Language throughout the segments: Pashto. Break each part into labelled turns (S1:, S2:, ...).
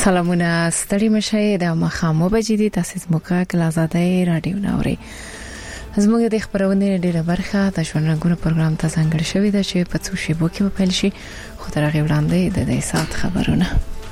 S1: سلامونه ستړي مشه د مخامو بجې دي تاسو زموږه کلازاده رادیو ناوري زموږ د خبرونه ډیره برخه د ژوندګونو پروګرام ته څنګه شوې ده چې په څو شی بو کې په پیل شي خو تر هغه وړاندې د دې سات خبرونه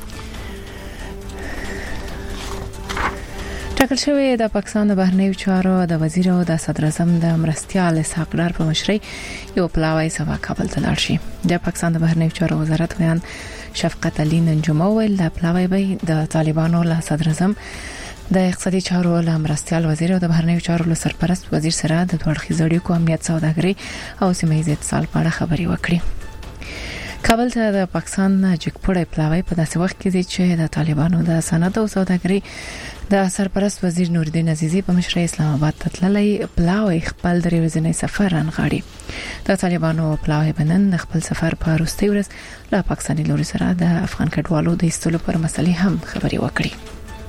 S1: ټاکل شوی د پاکستان د بهرنیو چارو د وزیر او د صدر اعظم د مرستيال اسحاق ډار په مشرۍ یو پلاوی سبا کابل ته لاړ شي د پاکستان د بهرنیو چارو وزارت بیان شفقت علي ننجوم ویل د پلاوی به د طالبانو له صدر اعظم د اقتصادي چارو له مرستيال وزیر او د بهرنیو چارو له سرپرست وزیر سره د دوړخي اړیکو امنیت سوداګري او سیمه ییز اتصال په اړه خبري وکړي کابل ته د پاکستان جګپړې پلاوی په داسې وخت کې چې د طالبانو د صنعت او سوداګري د سرپرست وزیر نوردین عزیزی په مشرۍ اسلام آباد ته تللی پلاوی خپل درې ورځې سفر رانغاړي د طالبانو پلاوی بنن خپل سفر په وروستي ورځ له پاکستاني لوري سره د افغان کډوالو د ایستلو پر مسلې هم خبري وکړي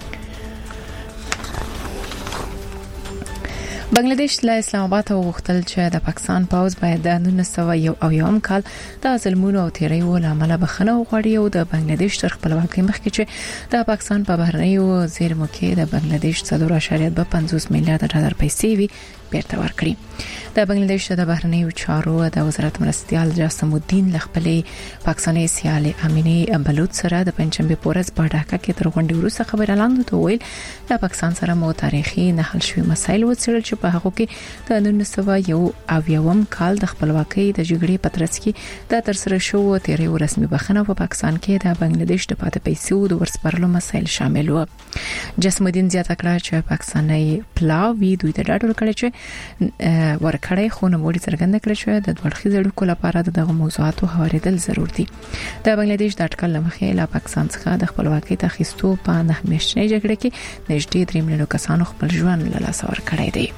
S1: بنگلاديش له اسلام آباد ته وغوښتل چې د پاکستان پاوز باید د 1991 کال د ظلمونو او تیریو لامل بخنه وغواړي او د بنگلاديش تر خپلواکۍ مخکې چې د پاکستان په بهرنیو زیرمو کې د بنگلاديش 4.50 میلیارډ ډالر پیسې وي بیرته ورکړي د بنگلاديش د بهرنیو چارو د وزارت مرستيال جاسم الدین لخپلې پاکستاني سیالي امینی بلوچ سره د پنځمبه پورز په ډاکا کې تر غونډې وروسته خبر اعلان وکړ د پاکستان سره مو تاریخي نه حل شوی مسایل وڅېړل چې په هغه کې د 1991 کال د خپلواکۍ د جګړې پترڅ کې د ترسره شو تیریو رسمي بخنه په پاکستان کې د بنگلاديش د پاتې پیسو د ورسپارلو مسایل شامل و جاسم الدین زیاته کړه چې پاکستاني پلاوی دوی ته ډاډ ورکړی چې ورکړی خو نو وړي څرګنده کړی چې د دوړخي اړیکو لپاره دغه موضوعاتو هوارېدل ضروري دي د بنگلاديش د اټکل لمخې له پاکستان څخه د خپلواکۍ تخیستو په نه میاشتنۍ جګړه کې نږدې 3 میلیون کسانو خپل ژوند له لاسه ورکړی دی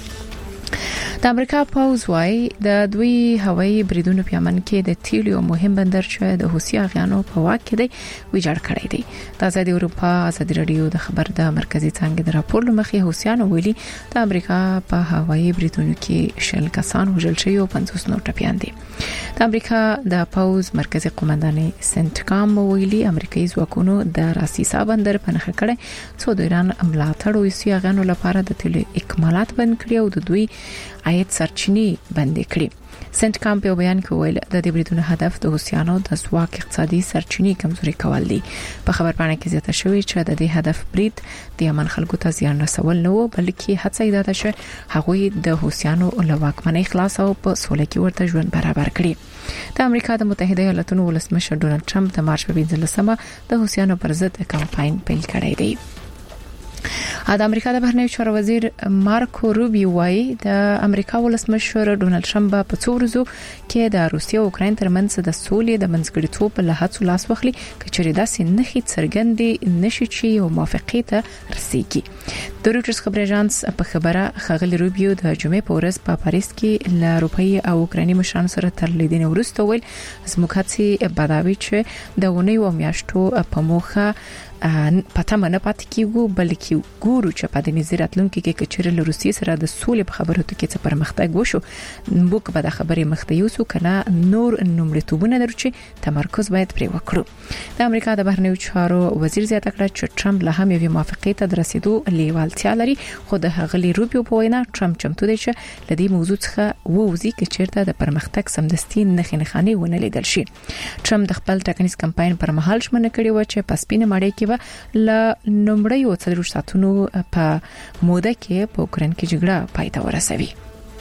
S1: د امریکا پاوز وايي د دوی هوایي بریدونو په امن کې د تیلو مهم بندر چې د حوثي اغیانو په واک کې دی ویجاړ کړی دی د آزادي اروپا ازادي رادیو د خبر د مرکزی څنګه د راپور لمخې حوثیانو ویلي د امریکا په هوایي بریدونو کې شل کسان وژل شوي او 50 نور ټپيان دي د امریکا د پاوز مرکزی قومندان سنټکام ویلي امریکایي ځواکونو د راسیسا بندر په نخښه کړی څو د ایران املاټړ او حوثي اغیانو لپاره د تیلو اکمالات بند کړی او د دوی عاید سرچینې بند کړي سنت کام په بیان کې ویل د دې بریدونو هدف د حوثیانو د ځواک اقتصادي سرچینې کمزوري کول دي په خبر پاڼه کې زیاته شوې چې د دې هدف برید د یمن خلکو ته زیان رسول نه و بلکې هڅه ده چې هغوی د حوثیانو له واکمنۍ خلاص او په سوله کې ورته ژوند برابر کړي د امریکا د متحده ایالاتونو ولسمشر ډونالد ټرمپ د مارچ په 15مه د حوثیانو پر ضد کمپاین پیل کړی دی د امریکا د بهرنیو چارو وزیر مارکو روبیو وايي د امریکا ولسمشر ډونالد ټرمپ په څو ورځو کې د روسیې او اوکراین ترمنځ د سولې د منځګړیتوب په لحاظ لاس واخلي کچري داسې نخي څرګندې نشي چې یو موافقه ته رسیږي د رویټرز خبري اژانس په خبره خغل روبیو د جمعې په ورځ په پاریس کې له اروپאי او اوکرایني مشرانو سره تر لیدنې وروسته ویل زموږ هڅې بداوي چې د ونی او میاشتو په موخه پته منه پاتې کیږي بلکې ګورو چې په دې نظریاتلونکو کې کچېر له روسیې سره د سولې په خبرو ته کې څه پرمختګ وشو موږ به د خبرې مخته یوسو کنه نور نومړتوبونه درو چې تمرکز باید پرې وکړو د امریکا د بهرنیو چارو وزیر زیاته کړه چې ټرمپ له هم یو موافقه ته رسیدو لیوالتیا لري خو د هغلی روبیو په وینا ټرمپ چمتو دی چې لدی موضوع څخه ووزي چې چیرته د پرمختګ سمدستي نخښنه ونه لیدل شي ټرمپ د خپل ټاکنیز کمپاین پر مهال شمنه کړی و چې پسپینه ماړی کې ل نمبرې او څلور ساتونو په موده کې په اوکرين کې جګړه پای ته ورسوي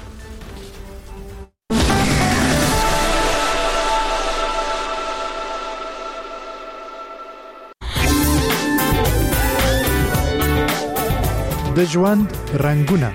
S2: د ژوند رنگونه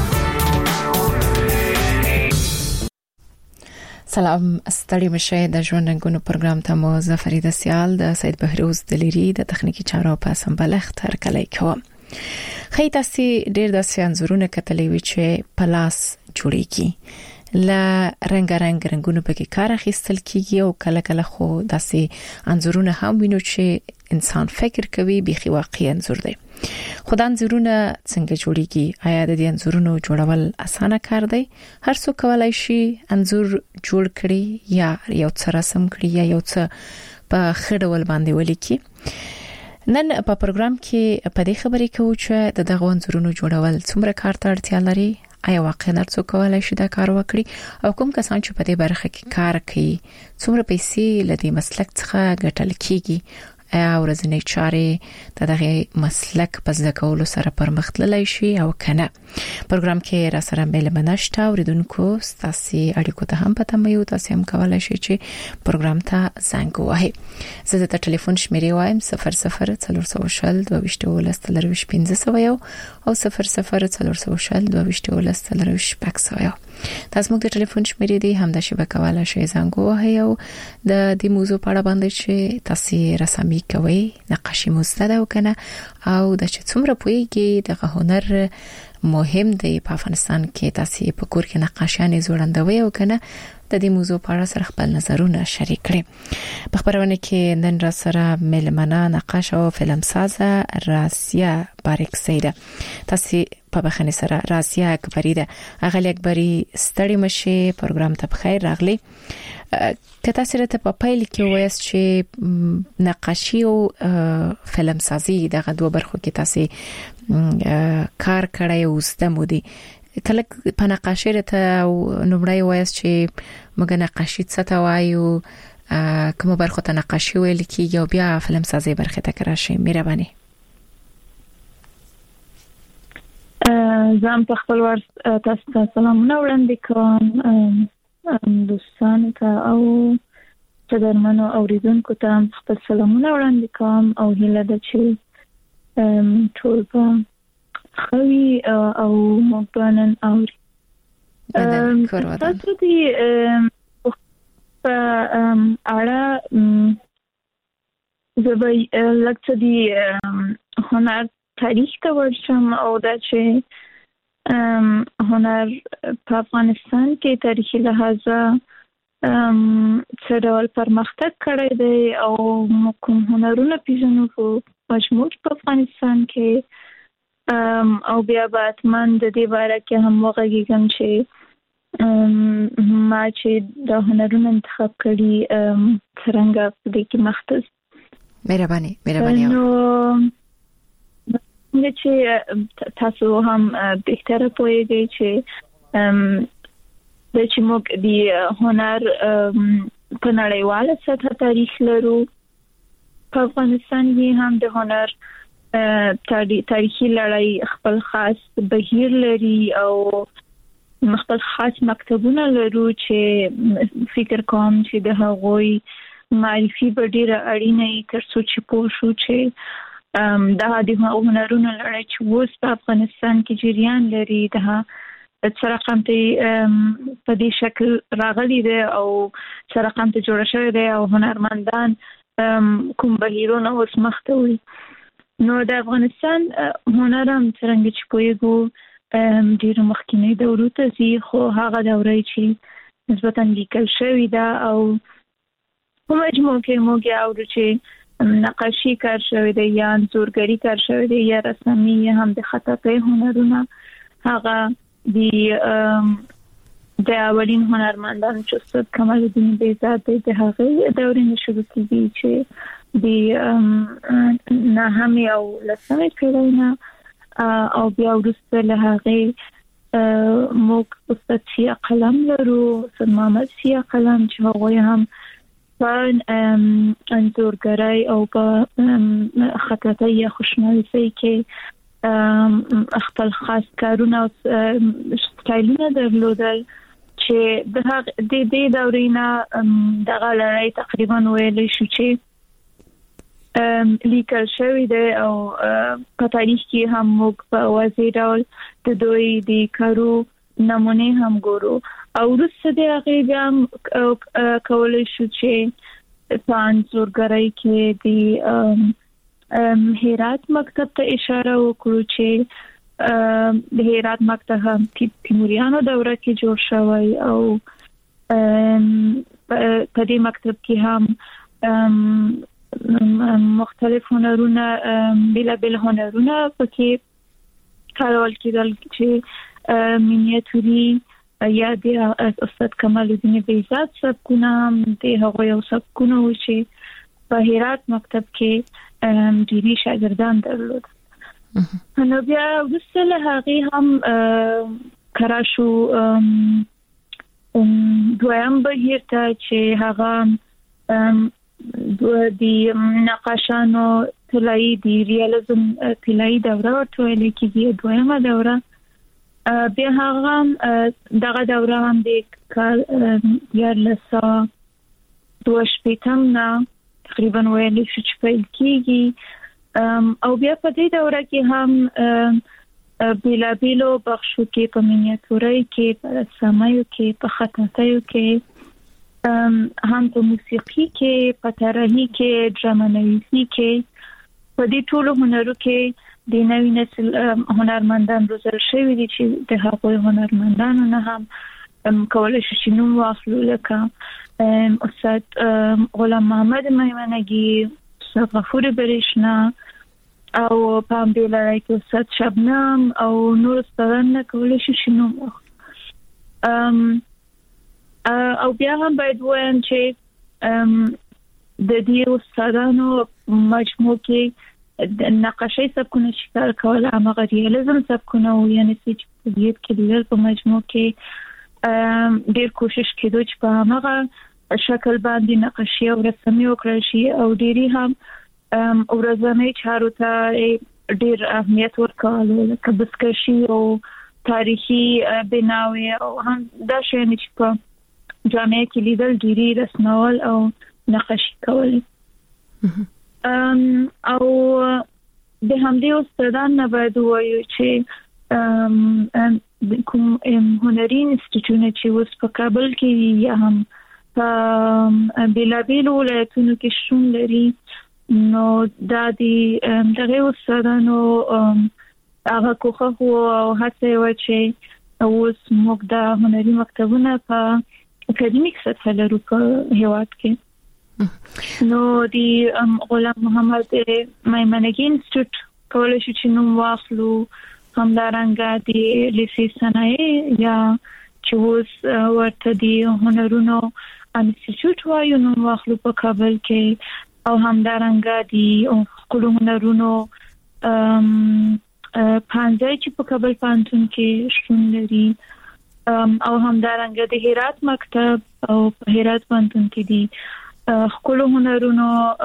S1: سلام ستړي مشه د ژوند رنگونو پروګرام ته مو زفریده سیال د سید بهروز دلیری د تخنیکی چارو په سمبلخت هر کله کوم خی تاسو ډیر د انځورونه کتلې وی چې پلاس جوړیږي لا رنگونو په کې کار اخیستل کیږي او کله کله خو داسې انځورونه هم وینو چې انسان فکر کوي بيخي واقعي انځور دی خدان انځورونه څنګه جوړیږي آیا د دې انځورونو جوړول اسانه کار دی هر څوک کولای شي انځور جوړ کړي یا یو څه رسم کړي یا یو څه په خړول باندې ولیکي نن په پروګرام کې په دې خبرې کوو چې د دغه انځورونو جوړول څومره کار ته اړتیا لري، آیا واقعا څوک کولای شي دا کار وکړي او کوم کسان چې په دې برخه کې کار کوي څومره پیسې لدی مسلک څخه ګټل کیږي، او ورځنی چارې دغه مسلک په ځکولو سره پرمختللی شي او کنه. پروګرام کې را سره مېلمانه شته اوریدونکو ستاسو اړیکو ته هم پته مې یو تاسو هم کولای شئ چې پروګرام ته زنګ ووهئ. زه د ټلیفون شمیرې وایم 0040 22 او 0040 تاسو موږ د ټلیفون شمیرې دی هم د شبکه والا شي زنګ ووهئ او د دې موضوع په اړه باندې چې تاسو رسمي کوي نقاشي مستند او کنه او د چې څومره پويږي د هنر مهم دی په افغانستان کې تاسو په کور کې نقاشانې جوړندوي او کنه د دې موضوع په اړه سره خپل نظرونه شریک کړئ. په خبرونه کې نن را سره مېلمانه نقاش او فلم ساز راسیا باریکسي ده. تاسو په بخنه سره راسیا اکبری ده. اغلی اکبری ستړي مشه پروګرام ته بخیر راغلی. که تاسو راته په پیل کې وایست چې نقاشي او فلم سازي دغه دوه برخو کې تاسو کار کړی او ستمودي کله په نقاشي راته نومړی وایست چې موږ نقاشي څه ته وایو، کوم برخو ته نقاشي ویل کیږي او بیا فلم سازي برخه ته راشي. مهرباني.
S3: زم په خپل ور تاسو ته سلامونه وړاندې کوم دوستان ته او قدرمنو اوریدونکو ته خپل سلامونه وړاندې کوم او هیله ده چې ټول په خوي او مونږ اوري. تاسو دې په اړه زبې لکه دې هنر تاریخ ته ورشم او دا چې هنر په افغانستان کې تاریخي لحاظه څه ډول پرمختګ کړی دی او کوم هنرونه پیژنو په مجموع په افغانستان کې او بیا باتمن د دې باره کې هم وغږیږم چې ما چې د هنرونو انتخاب کړی څنګه په دې کې مختص.
S1: مهرباني
S3: نو چې تاسو هم بهتره پوهیږئ چې د چې موږ د هنر په نړیواله سطح تاریخ لرو. په افغانستان کې هم د هنر تاریخي لړۍ خپل خاص بهیر لري او خپل خاص مکتبونه لرو چې فکر کوم چې د هغوی معرفي به ډیره اړینه وي ترڅو چې پوه شو چې دا د هنرونو لړۍ چې اوس په افغانستان کې جریان لري دا څه رقم ته په دې شکل راغلي دی او څه رقم ته جوړ شوی دی او هنرمندان کوم بهیرونه اوس مخته وي. نو د افغانستان هنر هم څنګه چې پوهیږو ډیر مخکینی دورو ته ځي، خو هغه دوره چې نسبتاً لیکل شوی دا او په مجموع کې موږ اورو چې نقاشي کار شوی دی یا انځورګری کار شوی دی یا رسامي هم د خطاطۍ هنرونه هغه د اولین هنرمندان چې استاد کمال الدین بیزاد د هغه دورې نشو کېږي چې د نهمې او لسمې پیړۍ نه او بیا وروسته له هغې موږ استاد سیاه قلم لرو، استاد محمد سیاه قلم چې هغوی هم په انځورګرۍ او په خطاطۍ یا خوشنویسۍ کې خپل خاص کارونه او سټایلونه درلودل چې د دې دورې نه دغه لړۍ تقریبا ویلی شو چې لیکل شوی دی او په تاریخ کې هم موږ په واضح ډول د دوی د کارو نمونه هم ګورو او وروسته د هغې بیا هم کولی شو چې په انځورګرۍ کې د هرات مکتب ته اشاره وکړو چې د هرات مکتب هم تیموریانو دوره کې جوړ شوی او په دې مکتب کې هم مختلف هنرونه بېلابېل هنرونه پکې کارول کېدل چې مینیاتوري یا د استاد کمال الدین بیزاد سبکونه هم د هغوی یو سبکونه و چې په هرات مکتب کې ډیری شاګردان درلود. نو بیا وسله هغه هم کراشو دویم بهیر ته چې هغه د نقاشانو طلایی دی ریالیزم طلایی دوره ورته ویل کېږي. دویمه دوره بیا هغه دغه دوره هم د کال 2022 نه تقریبا ویل شو چې پیل کېږي او بیا په دې دوره کې هم بیلابیلو بخشو کې په مینیاتورۍ کې په رسامۍ کې په خطاطۍ کې هم په موسیقي کې په طراحي کې ډرامانویسي کې په دې ټولو هنرو کې د نوي نسل هنرمندان روزل شوي دي چې د هغوی هنرمندانو نه هم کولای شي چې نوم واخلو لکه استاد غلام محمد میمنگی، استاد غفور برشنا او په همدې لړۍ کې استاد شبنم او نور استادان کولای شي چې نوم واخلو. او بیا هم باید وایم چې د دې استادانو مجموع کې د نقاشۍ سبکونه شکل کول هغه ریالیزم سبکونه او یعنی چې په دې کې د په مجموع کې ډېر کوشش کېدو چې په هغه شکل باندې نقاشي او رسمي وکړل شي او ډېری هم ورځنی چارو ته ډېر اهمیت ورکول لکه بزکشي او تاریخي بناوي او هم دا شی چې په جامعه کې لیدل ډیری رسمول او نقاشي کول. او د همدې استادان نه باید وایو چې کوم هنري انسټیټیوټونه چې اوس په کابل کې یا هم په بیلابیلو ولایتونو کې شتون لري نو دا دغه استادانو هغه کوخه او هڅه و چې اوس موږ د هنري مکتبونه په اکیډمیک سطح لرو په هیواد کې. نو دی غلام محمد میمنگی انسټیټیوټ کولای شي چې نوم واخلو، همدارنګه د لیسې صنایع یا چې اوس ورته دی هنرونو انسټیټیوټ وایو نوم واخلو په کابل کې، او همدارنګه دی خپل هنرونو پانځای چې په کابل پانتون کې شتون لري، او همدارنګه د هرات مکتب او په هرات پانتون کې دي خپل هنرونو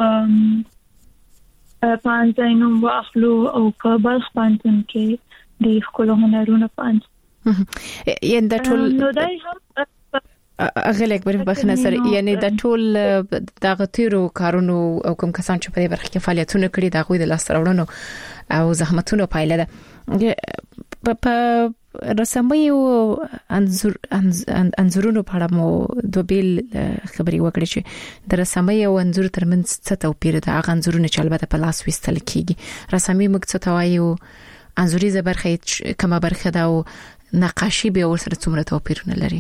S3: پانځای نوم واخلو، او په بلخ پانتون کې د خپل هنرونو پانځ
S1: یعنی د ټول
S3: نو دای هم
S1: اغه اکبر بخنه سره یعنی د ټول د غتیرو کارونو او کوم کسان چې په دې برخه کې فعالیتونه کړي دا غوي د لاس راوړنو او زحمتونو پایله ده. په رسمي او انځورونو په اړه مو د بیل خبري وکړي چې د رسمي او انځور ترمنځ څه توپیر ده. هغه انځورونه چې البته په لاس وستل کیږي، رسمي موږ څه توایو، انځوري برخه کومه برخه ده او نقاشي به ورسره څومره توپیرونه لري؟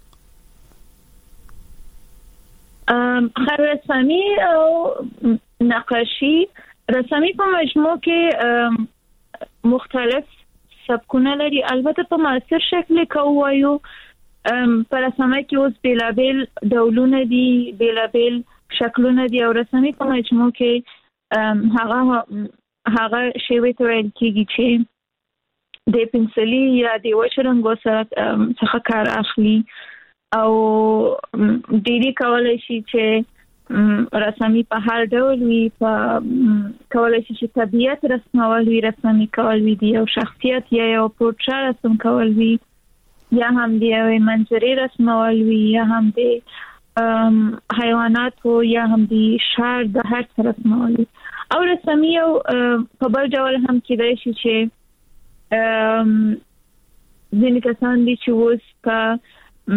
S3: رسمي او نقاشي، رسمي په مجموع کې مختلف سبکونه لري، البته په معاصر شکل کې وایو په رسمي کې اوس بیلابیل ډولونه دي، بیلابیل شکلونه دي، او رسمي په مجموع کې هغه شی ته ویل کېږي چې د پنسلي یا د وچرنګو څخه کار اخلي او ډیری کولای شي چې رسمي په هر ډول وي، په کولای شي چې طبيعت رسمول وي، رسمي کول وي، او شخصیت یا یو پورتریټ رسم کول وي، یا هم دی منظرې رسمول وي، یا هم دی حیوانات او یا هم دی شعر د هر څه رسمول وي. او رسمي او په بل ډول هم کېدای شي چې ځینې کسان دي چې اوس په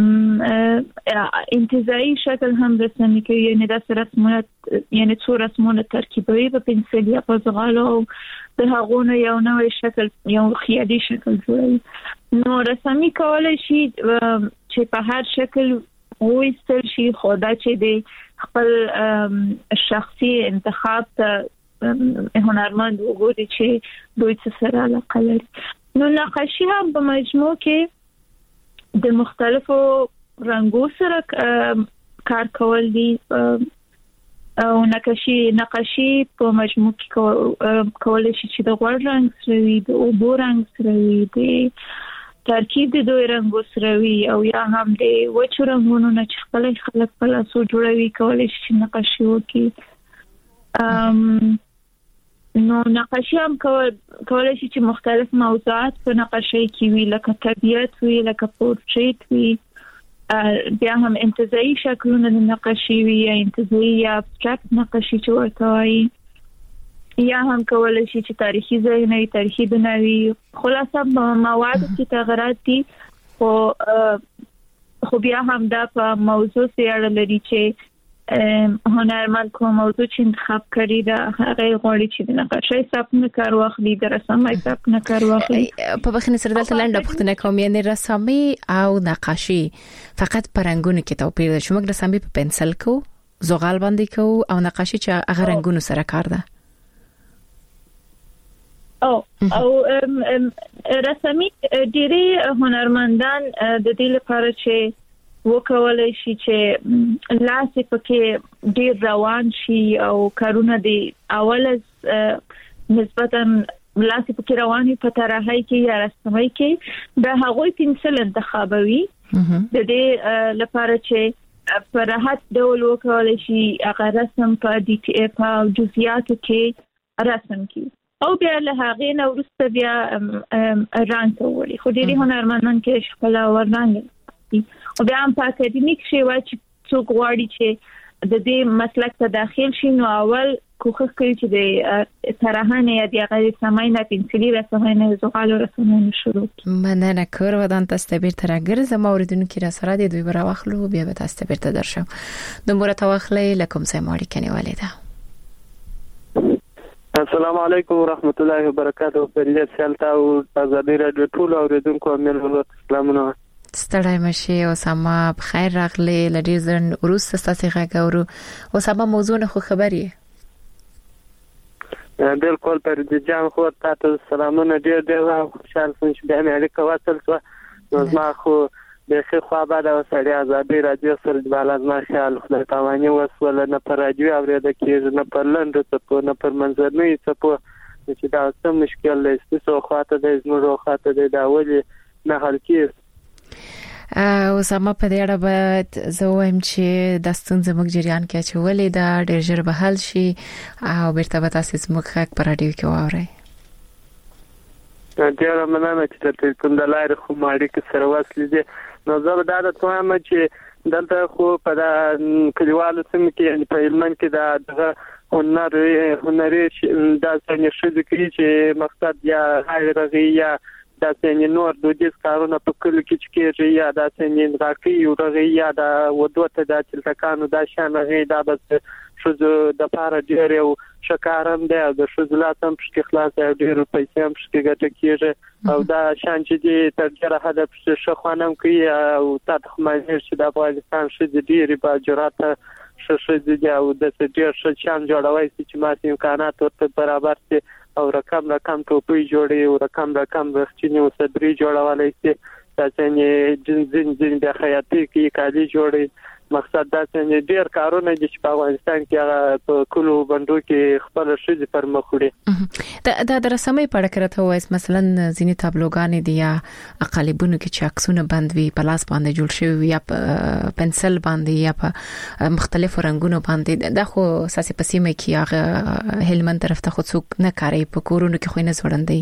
S3: انتزاعي شکل هم رسمي کوي، یعنی د رسمونه یعنی څو رسمونه ترکیبوي په پنسل یا په زغالو او د هغونه یو نوې شکل یو خیالي شکل جوړوي. نو رسمي کولای شي چې په هر شکل وایستل شي، خو دا چې د خپل شخصي انتخاب ته هنرمند وګوري چې دوی څه سره علاقه لري. نو نقاشي هم په مجموع کې د مختلفو رنگو سره کار کول دي، او نقاشي په مجموع کې کولای شي چې د غوړ رنګ سره وي د اوبو رنګ سره وي د ترکیب د دوه رنګو سره وي او یا هم د وچو رنګونو نه چې خپل خلک په لاسو جوړوي کولای شي نقاشي وکړي نو نقاشي هم کولای شي چې مختلف موضوعات په نقاشي کې وي لکه طبيعت وي لکه پورتریټ وي بیا هم انتزاعي شکلونه د نقاشي وي یا انتزاعي یا ابستراکت نقاشي چې ورته وایي یا هم کولای شي چې تاریخي ځای نه تاریخي بناوي خلاصه مواد چې تغیرات دي خو بیا هم دا په موضوع سره لري چې هنرمند کوم موضوع چې انتخاب کړی دا هغه غوړي چې د نقاشي حساب نه کار واخلي د رسامۍ حساب نه کار واخلي
S1: په بخښنې سره دلته لنډه پوښتنه کوم یعنی رسامي او نقاشي فقط پرنګونو کې توپیر دی شموږ رسامي په پنسل کو زغال باندې کو او نقاشي چې هغه رنگونو سره کار ده
S3: او رسامي ډېری هنرمندان د دې لپاره چې وکولای شي چې لاس پکې ډېر روان شي او کارونه دی اول نسبتا لاس پکې رواني په طرحای کې یا رسمي کې د هغوی پنسل انتخابوي د دې لپاره چې په راحت ډول وکولای شي هغه رسم په جزئیاتو کې رسم کړي او بیا له هغه نو وروسته بیا رنګ وړي خو ډېری هنرمندان کې خپل ورنګ او بیا هم په اکیډمیک شی وای چې څوک غواړي چې د دې مسلک ته داخل شي نو اول کوښښ کوي چې د طرحانه یا د غیر سماینه پنسلی رسمونه زغال رسمونه شروع کړي
S1: مننه کور ودان تاسو ته بیرته راګرځم اوریدونکو را سره د دوی براوخلو بیا به تاسو ته بیرته درشم د مور توخلې لکم سماړي کني والده
S4: السلام علیکم ورحمت الله وبرکاته پرلیت سلطه او ازادي رادیو ټول اوریدونکو مېلمنو سلامونه
S1: ستړی مشي او سما بخیر راغلی لدې ځن وروسته تاسو غاګورو او سما موضوع نه خو خبري
S4: بالکل پر دې جام خو تاسو سلامونه ډېر خوشاله شوم چې به مې اړیکه وصل شو نو ما خو د خو بعد او سړی ازادي رادیو سره د لازمه خیال خدای تواني وسول نه پر رادیو اوریدل کېږي نه پر لنډ څه نه پر منځنۍ څه چې دا څه مشکل دی څه خاطر د زموږ خاطر د اولي نه حل کېږي
S1: او سما په دې اړه باید زه وایم چې د ستونزې موږ جریان کې چې ولې دا ډېر ژر به حل شي او بیرته به تاسو موږ خک پر رادیو کې واورئ
S4: ډېر مننه چې تاسو د لارې خو ماړي کې سره وصل دي نو زه دا د توام چې دلته خو په کلیوالو سیمه کې په علمن کې دا هنري دا څنګه شې چې مقصد یا هغه یا دا څنګه نور د دې کارونه په کلو کې کېږي یا دا څنګه راکې یو دغه یا دا ودوته د چلتکانو دا شان غي دا بس شو د پاره ډېر یو شکارم دی د شوزلاتم په خلاص ډېر پیسې هم په ګټه کېږي او دا شان چې تر ډېره هدف شخوانم کوي او تاسو مې چې د افغانستان شې ډېر با جرأت شې او د ډېر شان جوړوي چې ماته امکانات ورته برابر دي او رقم ټوپی جوړي او رقم وختینی او صدري جوړولای شي دا څنګه جن د خیاطي کې کالي جوړي مقصد دا څنګه ډیر کارونه دي چې په افغانستان کې په کلو بندو کې خپل شې پر مخ وړي
S1: دا درسمه په اړه راته وایي مثلا ځینې تابلوګان دي یا اقالبونو کې چې عکسونه باندې په لاس باندې جوړ شوی یا په پنسل باندې یا په مختلفو رنگونو باندې دا خو اساسي پسیمه کې هغه هلمند طرف ته خو څوک نه کوي په کورونو کې خو نه زوړندې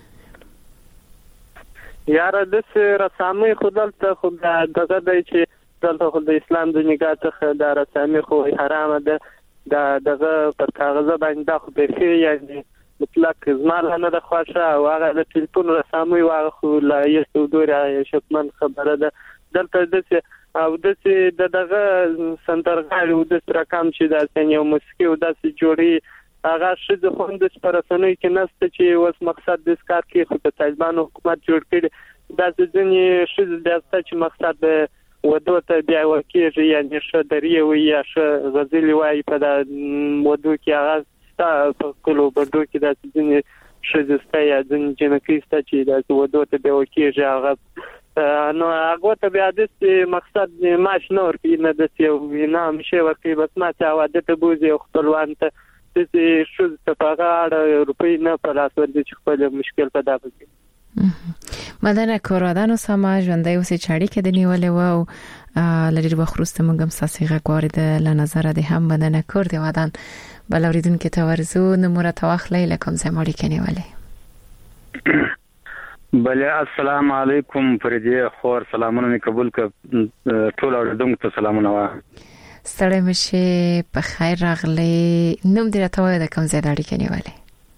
S4: یاره د رسامي خودلته خو دغه دی چې دلته خو د اسلام د نگاه څخه د رسامي خو حرامه ده دغه پر کاغذ باندې دا خو به یعنی مطلق زماله نه د خوښه او هغه د ټلیفون رسامي واغ خو لا یو دوره شپمن خبره ده دلته د او دغه سنترغاړي او د رقم چې د څنګه موسیقي او د جوړي هغه شذ خوند پر رسنۍ کې نسته چې وس مقصد د اسکار کې خو د طالبان حکومت جوړ کړي دا ځینې شذ د چې مقصد ودو ته بیا ورکیږي یعنی ش درې وي یا ش غزل وای په د ودو کې هغه په کلو بندو کې د ځینې شذسته یا ځینې جنکیسته چې د ودو ته بیا ورکیږي هغه نو هغه ته بیا د مقصد ماش نور کې نه د یو نام شي ورکې بس ما چې واده ته بوزي خپلوان ته د شو ته پاغاړه روپۍ نه په لاس ورځي چې خپل مشکل پیدا کړي.
S1: مدنه کورادانو سما ژوندۍ اوسې چاړي کې د نیولې و لري وخروسته موږ هم ساسي غوړې د لنظر د هم مدنه کور دی ودان بل اوریدونکو ته ورزو نمبر تواخلې لکم زموږ کې نیولې.
S5: بله السلام علیکم فریدی خور سلامونه قبول ک ټول اوریدونکو ته سلامونه وا
S1: ستړی مشه په خیر راغلی نوم دې راته وای د کوم ځای اړیکې نیولې.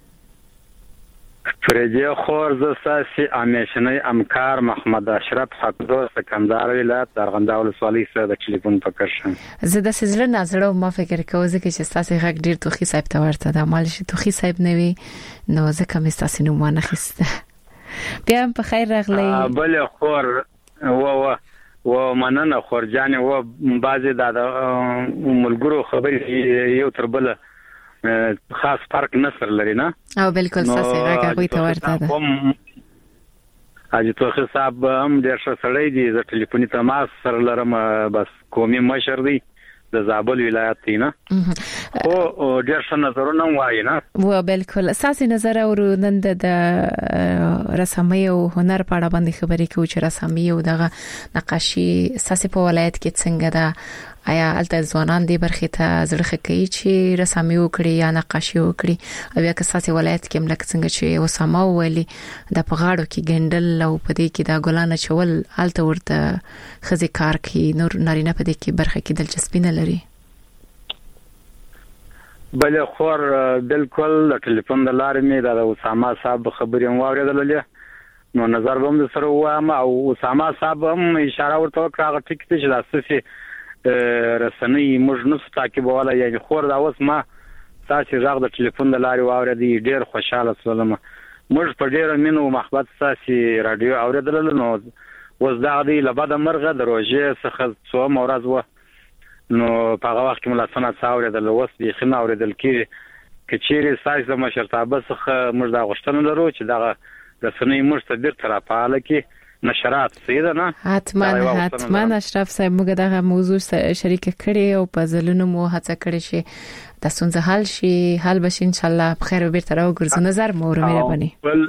S5: فریدی خور ز ساسي امیشنی امکار محمد اشرف حقدو سکندر ولایت درغنده ولسوالۍ سره د ټلیفون پکړ شم.
S1: زه د سزله نظر ما فکر کوم چې ساسي غږ ډیر توخي صاحب ته ورته د مال شي توخي صاحب نوي نو ځکه مې ساسي نوم نه خسته. بیا په خیر راغلی.
S5: بل خور و مننه خور جان و بعضی د ملګرو خبرې یو تر بل خاص فرق نصر لري نه
S1: او بالکل ساسي هغه کوي ته ورته ده. اجي
S5: توخي صاحب هم ډېر ښه سړی دی د ټلیفوني تماس سره لرم بس قومي مشر دی د زابل ولایت دی نه او ډېر ښه نظرونه وایي نه
S1: و بالکل اساسي نظر او نن د رسامي او هنر په اړه باندې خبرې کوي چې رسامي او دغه نقاشي اساسي په ولایت کې څنګه ده آیا الته ځوانان دی برخه ته زړه کوي چې رسامي وکړي یا نقاشي وکړي او یا که اساسي ولایت کې ملک څنګه چې وسامه ویلي د پغاړو کې ګندل او پدې کې د ګلانه چول الته ورته خزي کار کوي نور نارینه پدې کې برخه کې دلچسپي نه لري.
S5: بل خور بالکل ټلیفون د لارې مې د اسامه صاحب خبرې واورېدلې نو نظر به هم سره وایم او اسامه صاحب هم اشاره ورته وکړه هغه ټیک چې د اساسي رسنۍ موږ نو تعقیبوله یعنی خور دا اوس ما تاسو راغ د ټلیفون د لارې واورېدې ډېر خوشاله شولم. موږ په ډېر مینو محبت تاسو رادیو اوریدل نو وز دا دی لبد مرغه د روزه څخه څو مورز و نو په هغه وخت کې ملاسنه څاورې د لوس دی خنه اوریدل کې کچېری سایز مشرتابه څخه موږ دا غوښتنه لرو چې دا رسنۍ موږ ته ډېر طرفاله کې نشرات سیده نه
S1: حتما اشرف صاحب موږ دغه موضوع شریک کړي او په ځلونو مو هڅه کړې شي د ستونزې حل شي حل بشي ان شاء الله په خیر بیرته راوګرځو نظر مو مهرباني.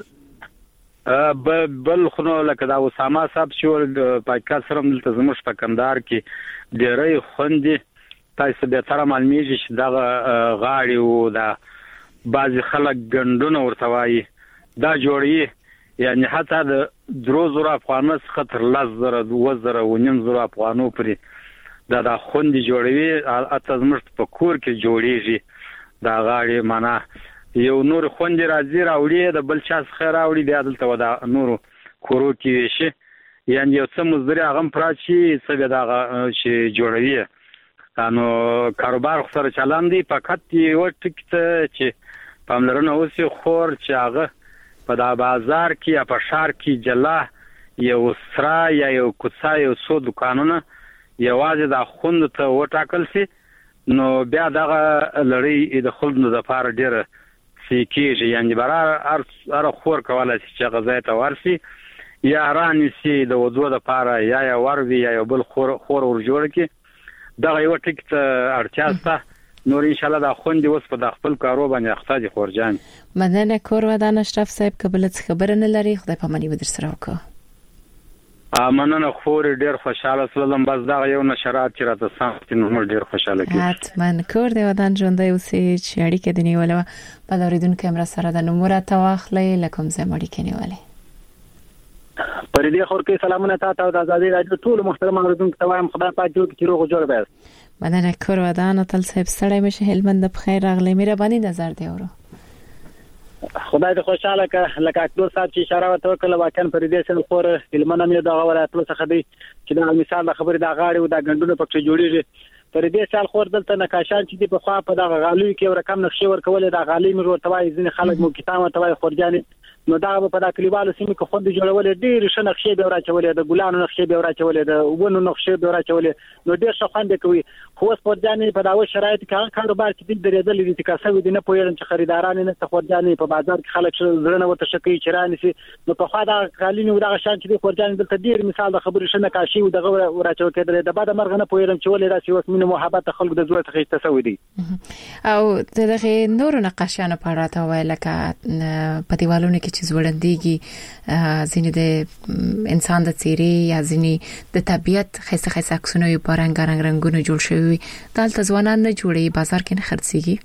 S5: بل خو لکه دا اسامه صاحب چې پاکستان سره دلته زموږ په کندهار کې ډېرې خوندې تاسو به تر معلومیږي چې دا غاړي او دا بعضی خلک ګندونه ورته وایي دا جوړي یعنی حتی د 3000 افغانو څخه تر 10000 و 2000 افغانو پرې دا خوندې جوړوي اته زموږ په کور کې جوړيږي دا غاړي معنا یو نور خوندې راځي راوړي د بل چا څخه راوړي بیا دلته ودا نور کورو کې شي یعنی یو څه مزدوري هغه پراچی څه دا چې جوړوي نو کاروبار سره چلان دی فقط یو ټیکټ چې پاملرنه اوسې خور چې هغه په دا بازار کې یا په شهر کې جلا یو سرا یا یو کوڅه یو څو دکانونه یوازې د خوند ته وټاکل سي نو بیا دغه لړۍ د خلکو د لپاره ډیره سیکیږي یعنی برار ار خور کولای شي چې غذای ته ورسي یا رانی سي د وضو د لپاره یا وروي یا بل خور ور جوړ کی دغه یو ټیکټ اړتیا سته نور ان شاء الله د خوندې اوس په خپل کارو باندې اخته خورجان.
S1: مننه کور ودان اشرف صاحب قبل خبر نه لري خدای په مانی بدر سره وکړه.
S5: مننه خور ډیر خوشاله سلام بس دا یو نشرات چې راته سم نو ډیر خوشاله کی.
S1: حتما کور دی ودان ژوندۍ اوسې چې اړیکه دی نیولې په اوریدونکو کیمرا سره د نمبر تواخلې لکم زم اړیکه نیولې.
S6: پر دې خور کې سلامونه تاسو د ازادي راډیو ټول محترم اوریدونکو ته وایم خدای پاک دې چې روغ جوړ به.
S1: مننه کور ودان تل صاحب سړی مشه هلمند په خیر راغلی مهرباني نظر دی اورو.
S6: خدای دې خوشاله کړه لکه اکبر صاحب چې اشاره وکړه واکن پر دې سره خور هلمند مې دا ولایت څخه دی چې د مثال د خبرې د غاړي او د غندونو پکې جوړیږي پر دې سال خور دلته نقاشان چې دی په خوا په د غالوی کې ورکم نقشې ورکول د غالي مې ورته وایي ځین خلک مو کتابه توای خورجانې نو دا په دا کلیوالو سیمې کې خوند جوړول ډیر ښه نقشې به راچولې د ګلانو نقشې به راچولې د ونو نقشې به راچولې نو ډیر ښه خوند کوي خو سپورجانې په داوه شرایط کې کاروبار کې د درېدل دي چې کاسوي د نه پوهېږم چې خریداران نه سپورجانې په بازار کې خلک زړه وته شکی چرانه سي نو په خوا دا قالینو دا شان چې سپورجانې دلته ډیر مثال د خبرې شنه کاشي او دغه راچو کېدل د بعد مرغ نه پوهېږم چې ولې راسي وس مینه محبت خلک د زړه ته تسوي دي
S1: او دغه نور نقاشانو په اړه تا ویل لکه په دیوالونو کې چې زوړندېږي ځینې د انسان د څیرې یا ځینې د طبيعت خیسه عکسونه یې په رنگونو جوړ شوی دلته ځوانان نه جوړي بازار کې نه خرڅيږي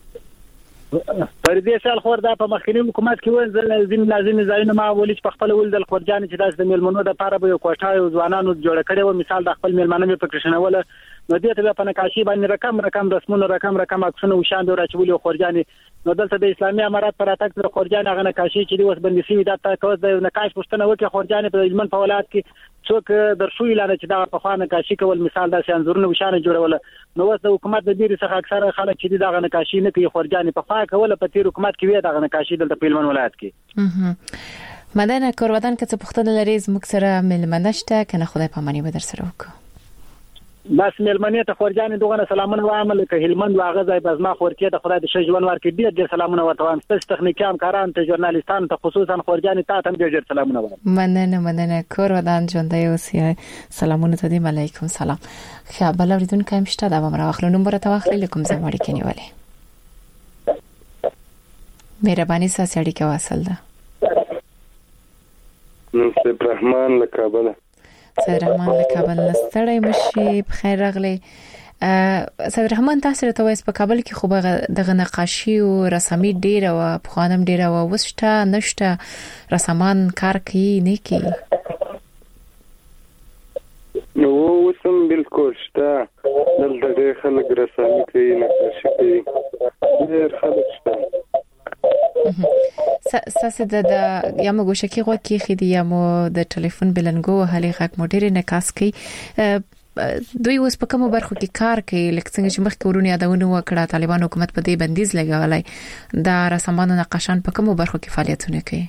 S6: پر دې سال خور دا په مخکنی حکومت کې ول لازم ځایونه ما ولې په خپل ول د خورجان چې داس د میلمنو د لپاره به کوټه او ځوانانو جوړ کړي و مثال د خپل میلمنو په کرشنول نو دې ته په نقاشي باندې رقم رسمونه رقم عکسونه او شان د راچولي خورجان نو دلته د اسلامي امارات پر اتک د خورجان غو نقاشي چې د وس بندي سي د تاسو د نقاش پښتنه وکي خورجان په ځمن په ولایت کې څوک درشو اعلان چې دا په خوانه نقاشي کول مثال د انځورونو وشانه جوړول نو وس د حکومت د ډیر څخه اکثره خلک چې دا نقاشي نه کوي خورجان په خوا کول په تیر حکومت کې وی دا نقاشي دلته په هلمند ولایت کې
S1: مدنه کورودان که څه پښتون لري زموږ سره ملمنشته کنه خدای پامانی به در سره وکړه
S6: بس ملمنه ته خورجان دغه سلامونه وایم لکه هلمند واغه ځای بزما خورکې د خدای د شجوان ورکې ډیر سلامونه ورته وایم ستاسو تخنیکی همکاران ته ژورنالیستان ته خصوصا خورجان ته هم ډیر سلامونه وایم
S1: مننه کورودان ژوندۍ اوسئ سلامونه ته دی علیکم سلام خبر اوریدون کوم شته دا به راخلو نمبر ته واخلې کوم ځای وړي کې نیولې مهرباني سره اړیکه واصل ده
S7: نو سید رحمان له کابل
S1: سید رحمان له کابل ستړی مشي بخیر راغلی سید رحمان تاسو ته وایس په کابل کې خو دغه نقاشي او رسامي ډیر او په خانم ډیر او وسته نشته رسامان کار کوي نه کوي
S7: نو وسم بالکل شته دلته ډیر خلک رسامي کوي نقاشي کوي ډیر خلک شته
S1: ساسه د یا مو ګوشکی غو کې خېدی یا مو د ټلیفون بلنګو هلي غک مدیر نه کاس کوي دوی اوس په کومو برخو کې کار کوي لکه څنګه چې مخکې ورونی یادونه وکړه طالبان حکومت په دې بندیز لګولای دا رسمانو نقاشان په کومو برخو کې فعالیتونه کوي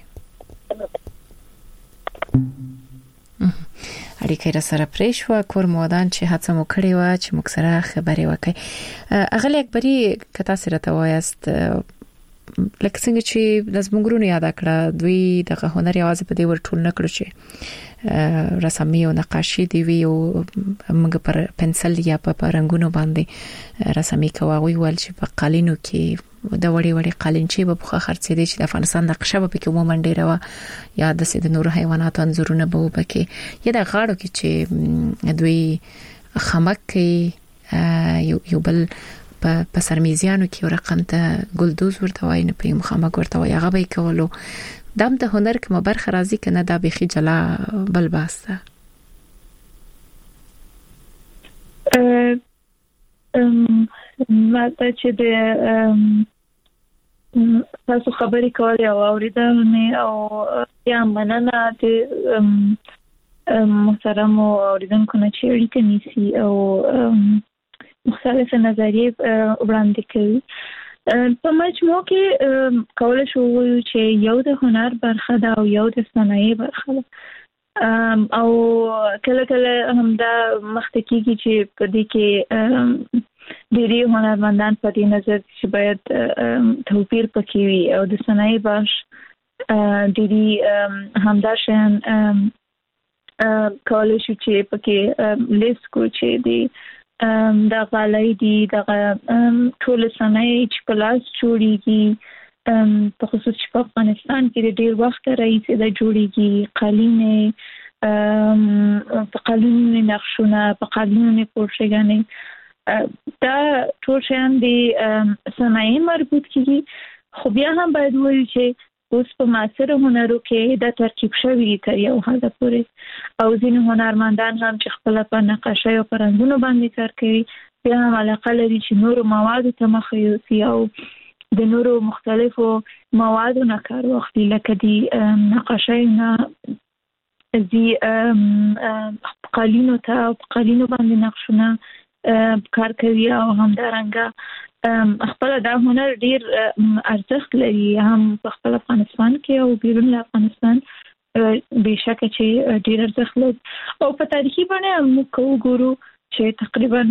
S1: اړیکې را سره پریښو کور مودان چې هڅه مو کړې و چې موږ سره خبرې وکړي اغلی اکبري کتا سره ته وایست لکه څنګه چې د زموږونو یاد کړه دوی د هنر یوازې په دې ورټول نه کړو چې رسامي او نقاشي دی وی او موږ پر پنسل یا په رنگونو باندې رسامي کوي ول چې په قالینو کې د وړي قالینچې په بخښه خرڅې دي چې د افغانستان د قشه په کې عموما ډیره یا د سید نور حیوانات انځورونه به وبکه یا د غاړو کې چې دوی خمک کوي یو بل په سرمیزیانو کې رقم ته ګلدوز ورته وای نه په مخامخ ورته وای هغه به کولو دم د هنر کوم برخه راځي کنه دا بخي جلا بل باسه
S3: ماته چې د تاسو خبرې کولې او اوریدل نه او یا مننه د محترم اوریدونکو نه چې اړیکه نیسي او مختلف نظریې وړاندې کوي په مجموع کې کولای شو چې یو د هنر برخه ده او یو د صنایع برخه ده او کله هم دا مخته کیږي چې په دې کې ډېری هنرمندان په دې نظر چې باید توپیر پکې وي او د صنایع باش ډېری همدا شان کولای شو چې پکې لیست کو چې دی دا غالۍ دي دا ټول صنایع چې په لاس جوړیږي په خصوص چې په افغانستان کې ډېر وخت راځي دا جوړیږي قالینې په قالینې نقشونه په قالینې پورشګانې دا ټول شیان دي صنایع مربوط کیږي خو بیا هم باید وایو چې اوس په معاصر هنرو کې دا ترکیب شوی تر یو حد پورې او ځینې هنرمندان هم چې خپل په نقاشۍ او رنګونو باندې کار کوي بیا هم علاقه لري چې نورو موادو ته مخ یوسي او د نورو مختلفو موادو نه کار واخلي لکه دی نقاشۍ نه دی قالینو ته او قالینو باندې نقشونه کار کوي او همدارنګه خپل دا هنر ډیر ارزښت لري هم په خپل افغانستان کې او بیرون افغانستان بهشکه چې ډیر ارزښت لري او په تاریخي باندې موږ وګورو چې تقریبا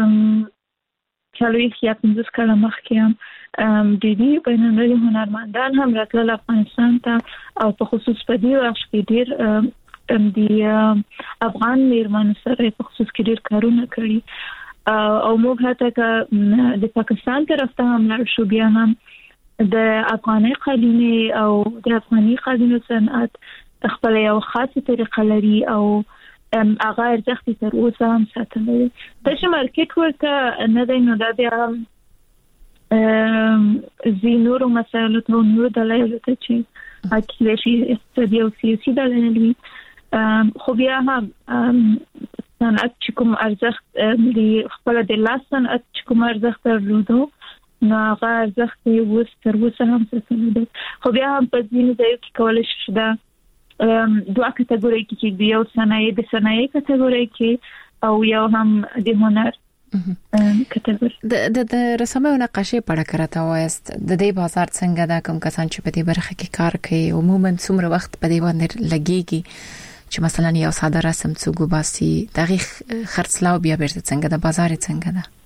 S3: 40 یا 50 کاله مخکې هم د دې بینالمللي هنرمندان هم راتلل افغانستان ته او په خصوص په دې وخت کې ډیر د افغان میرمنو سره په خصوص کې ډیر کارونه کړي او موږ هڅه د پاکستان طرف ته هم لاړ شو بیا هم د افغاني قالینې او د افغاني قالینو صنعت خپل یو خاصه طریقه لري او هغه ارزښت تر اوسه هم ساتلی دی. د چې مارکیټ ورته نه دی نو دا بیا نورو مسایلو ته نورو دلایلو ته چې کیدای شي اقتصادي او سیاسي دلایل وي خو بیا هم صنعت چې کوم ارزښت دی خپل د لاس صنعت چې کوم ارزښت درلودو نو هغه ارزښت یې تر اوسه هم ساتلی دی. خو بیا هم په ځینو ځایو کې کولی شي دا دوه کټګوري کې دی یو د صنایع کټګوري کې او یو هم د هنر کټګوري.
S1: د رسامۍ او نقاشۍ په اړه کرته وایست د دې بازار څنګه دا کوم کسان چې په دې برخه کې کار کوي عموما څومره وخت په دې باندې لګيږي چې مثلا یو ساده رسم څوک وباسي دغه خرڅلاو بیا بیرته څنګه د بازار څنګه ده؟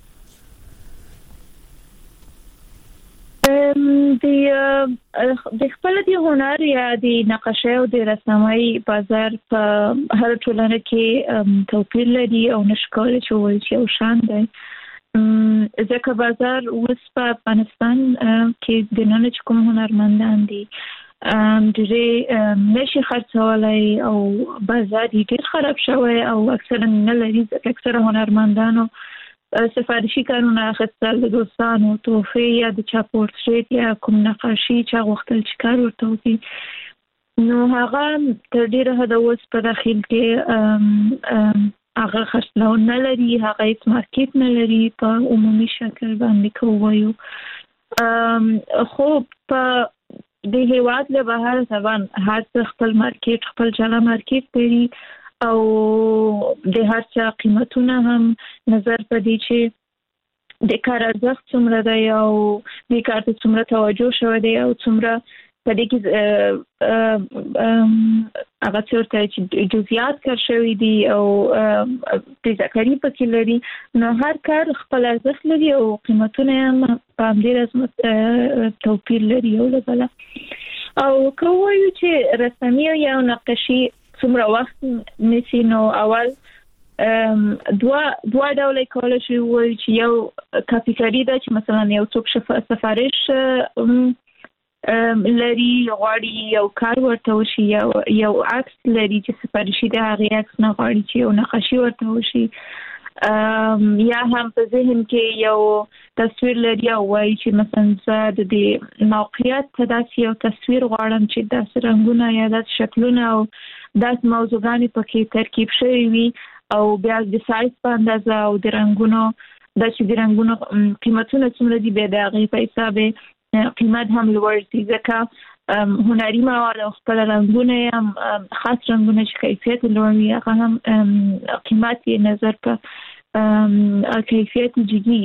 S1: د خپل د هنر یا د نقاشۍ او د رسامۍ بازار په هر ټولنه کې توپیر لري او نشکول چې یو شان دی ځکه بازار اوس په افغانستان کې د نن کوم هنرمندان دي ډېر نشي خرڅولای او بازار ډېر خراب شوی او اکثرا نه لري ځکه اکثره هنرمندانو سفارشي کارونه اخیستل د دوستانو توفیه یا د چا پورتریټ یا کوم نقاشي چې غوښتل چې کار ورته وکړي نو هغه تر ډیره حده اوس په داخل کې هغه خرڅلاو نه لري هغه هیڅ مارکیټ نه لري په عمومي شکل باندې کوو خو په د هیواد له بهر طبعا هر خپل مارکیټ خپل جلا مارکیټ لري او د هر چا قیمتونه هم نظر پدې چې د کار ارزښت څومره دی او د کار ته څومره توجه شوی دی او څومره پدې کې هغه څورته چې جزئیات کار شوی دی او تذکری پکې لري نو هر کار خپل ارزښت لري او قیمتونه هم په همدې توپیر لري او بل او کومه چې رسمي یا نقاشي څومره وخت نسی نو اول دوا ډول کولای شي وایي چې یو کاپیکاري دا چې مثلا یو څوک سفارش لري غواړي یو کار ورته وشي یو عکس لري چې سفارشي د هغه عکس نه غواړي چې یو نقاشي ورته وشي یا هم په ذهن کې یو تصویر لري او وایي چې مثلا د دې موقعیت ته داسې یو تصویر غواړم چې داسې رنگونه یا داسې شکلونه او داسې موضوعګانې پکې ترکیب شوی وي او بیا د سایز په اندازه او د رنگونو د رنگونو قیمتونه څومره دي به د هغې په حساب قیمت هم لوړ دي ځکه هنري مواد او خپل رنگونه هم خاص رنگونه چې کیفیت لوړ وي هغه هم قیمت یې نظر په کیفیت جدي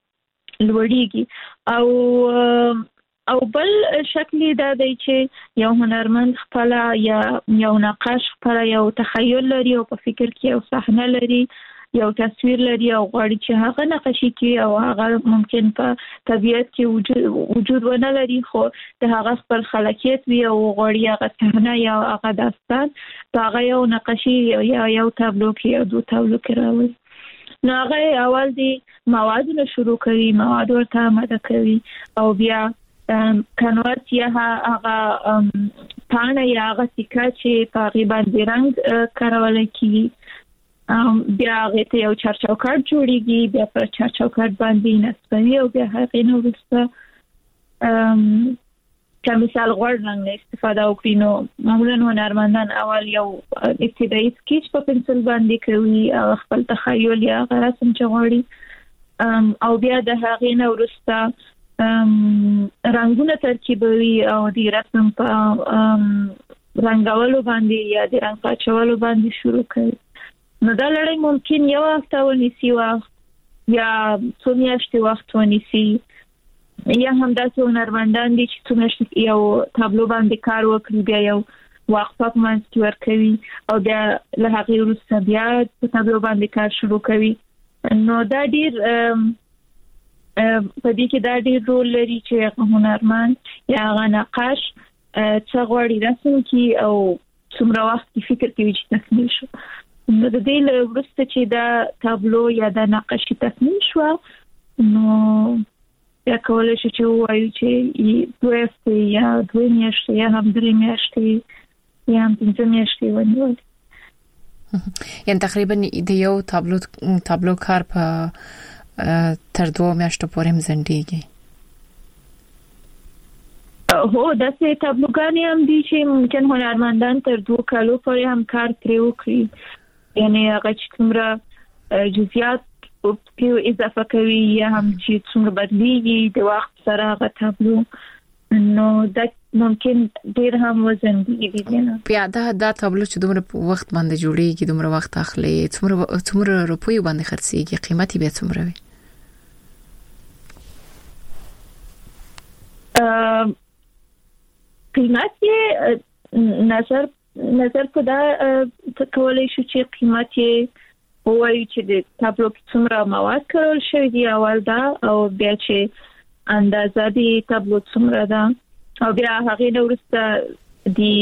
S1: لوړیږي او بل شکل دا دی چې یو هنرمند خپل یا یو نقاش خپل یو تخیل لري او په فکر کې یو صحنه لري یو تصویر لري او غواړي چې هغه نقاشي کې او هغه ممکن په طبیعت کې وجود ونه لري خو د هغه خپل خلاقیت وي او غواړي هغه صحنه یا هغه داستان په هغه یو نقاشي یا یو تابلو کې یا دوه تابلو کې راوړي نو هغه اول دی موادونه شروع کوي مواد ورته آماده کوي او بیا کنوات یا هغه پاڼه یا هغه سکه چې په هغې باندې رنګ کارول کېږي بیا هغې ته یو چارچوکاټ جوړیږي بیا په چارچوکاټ باندې نصبوي او بیا هغې نه وروسته که مثال غوړ رنګ نه استفاده وکړي نو معمولا هنرمندان اول یو ابتدایي سکیچ په پنسل باندې کوي او خپل تخیل یا هغه رسم چې غواړي او بیا د هغې نه وروسته رنگونه ترکیبوي او د رسم په رنگولو باندې یا د رنگ پاچولو باندې شروع کوي نو دا لړۍ ممکن یو هفته ونیسي وخت یا څو میاشتې وخت ونیسي
S3: یا هم داسې هنرمندان دي چې څومره یو تابلو باندې کار وکړي بیا یو وقفه په منځ کې ورکوي او بیا له هغې وروسته بیا په تابلو باندې کار شروع کوي. نو دا ډیر په دې کې دا ډیر رول لري چې هنرمند یا هغه نقاش څه غواړي رسم کړي او څومره وخت فکر کوي چې تکمیل شي. نو د دې له وروسته چې دا تابلو یا دا نقاشي تکمیل شو نو یا کولای شي چې وایي چې 2 هفته یا 2 میاشتې یا هم 3 میاشتې یا هم 5 میاشتې ونیول.
S1: یعنی تقریبا د یو تابلو کار په تر 2 میاشتو پورې مزندېږي.
S3: هو داسې تابلوګانې هم دي چې ممکن هنرمندان تر 2 کالو پورې هم کار پرې وکړي. یعنی هغه چې څومره جزئیات په اضافه کوي یا هم چې څومره بدلیږي د وخت سره هغه تابلو نو دا ممکن ډیر هم وزن دی.
S1: بیا دا تابلو چې دومره وخت باندې جوړیږي دومره وخت اخلي څومره روپۍ باندې خرڅيږي قیمتي به څومره وي؟
S3: قیمت یې نظر په دا کولای شو چې قیمت یې وایي چې د تابلو څومره مواد کارول شوی دی اول دا او بیا چې اندازه دی تابلو څومره ده او بیا هغه نو وروسته دی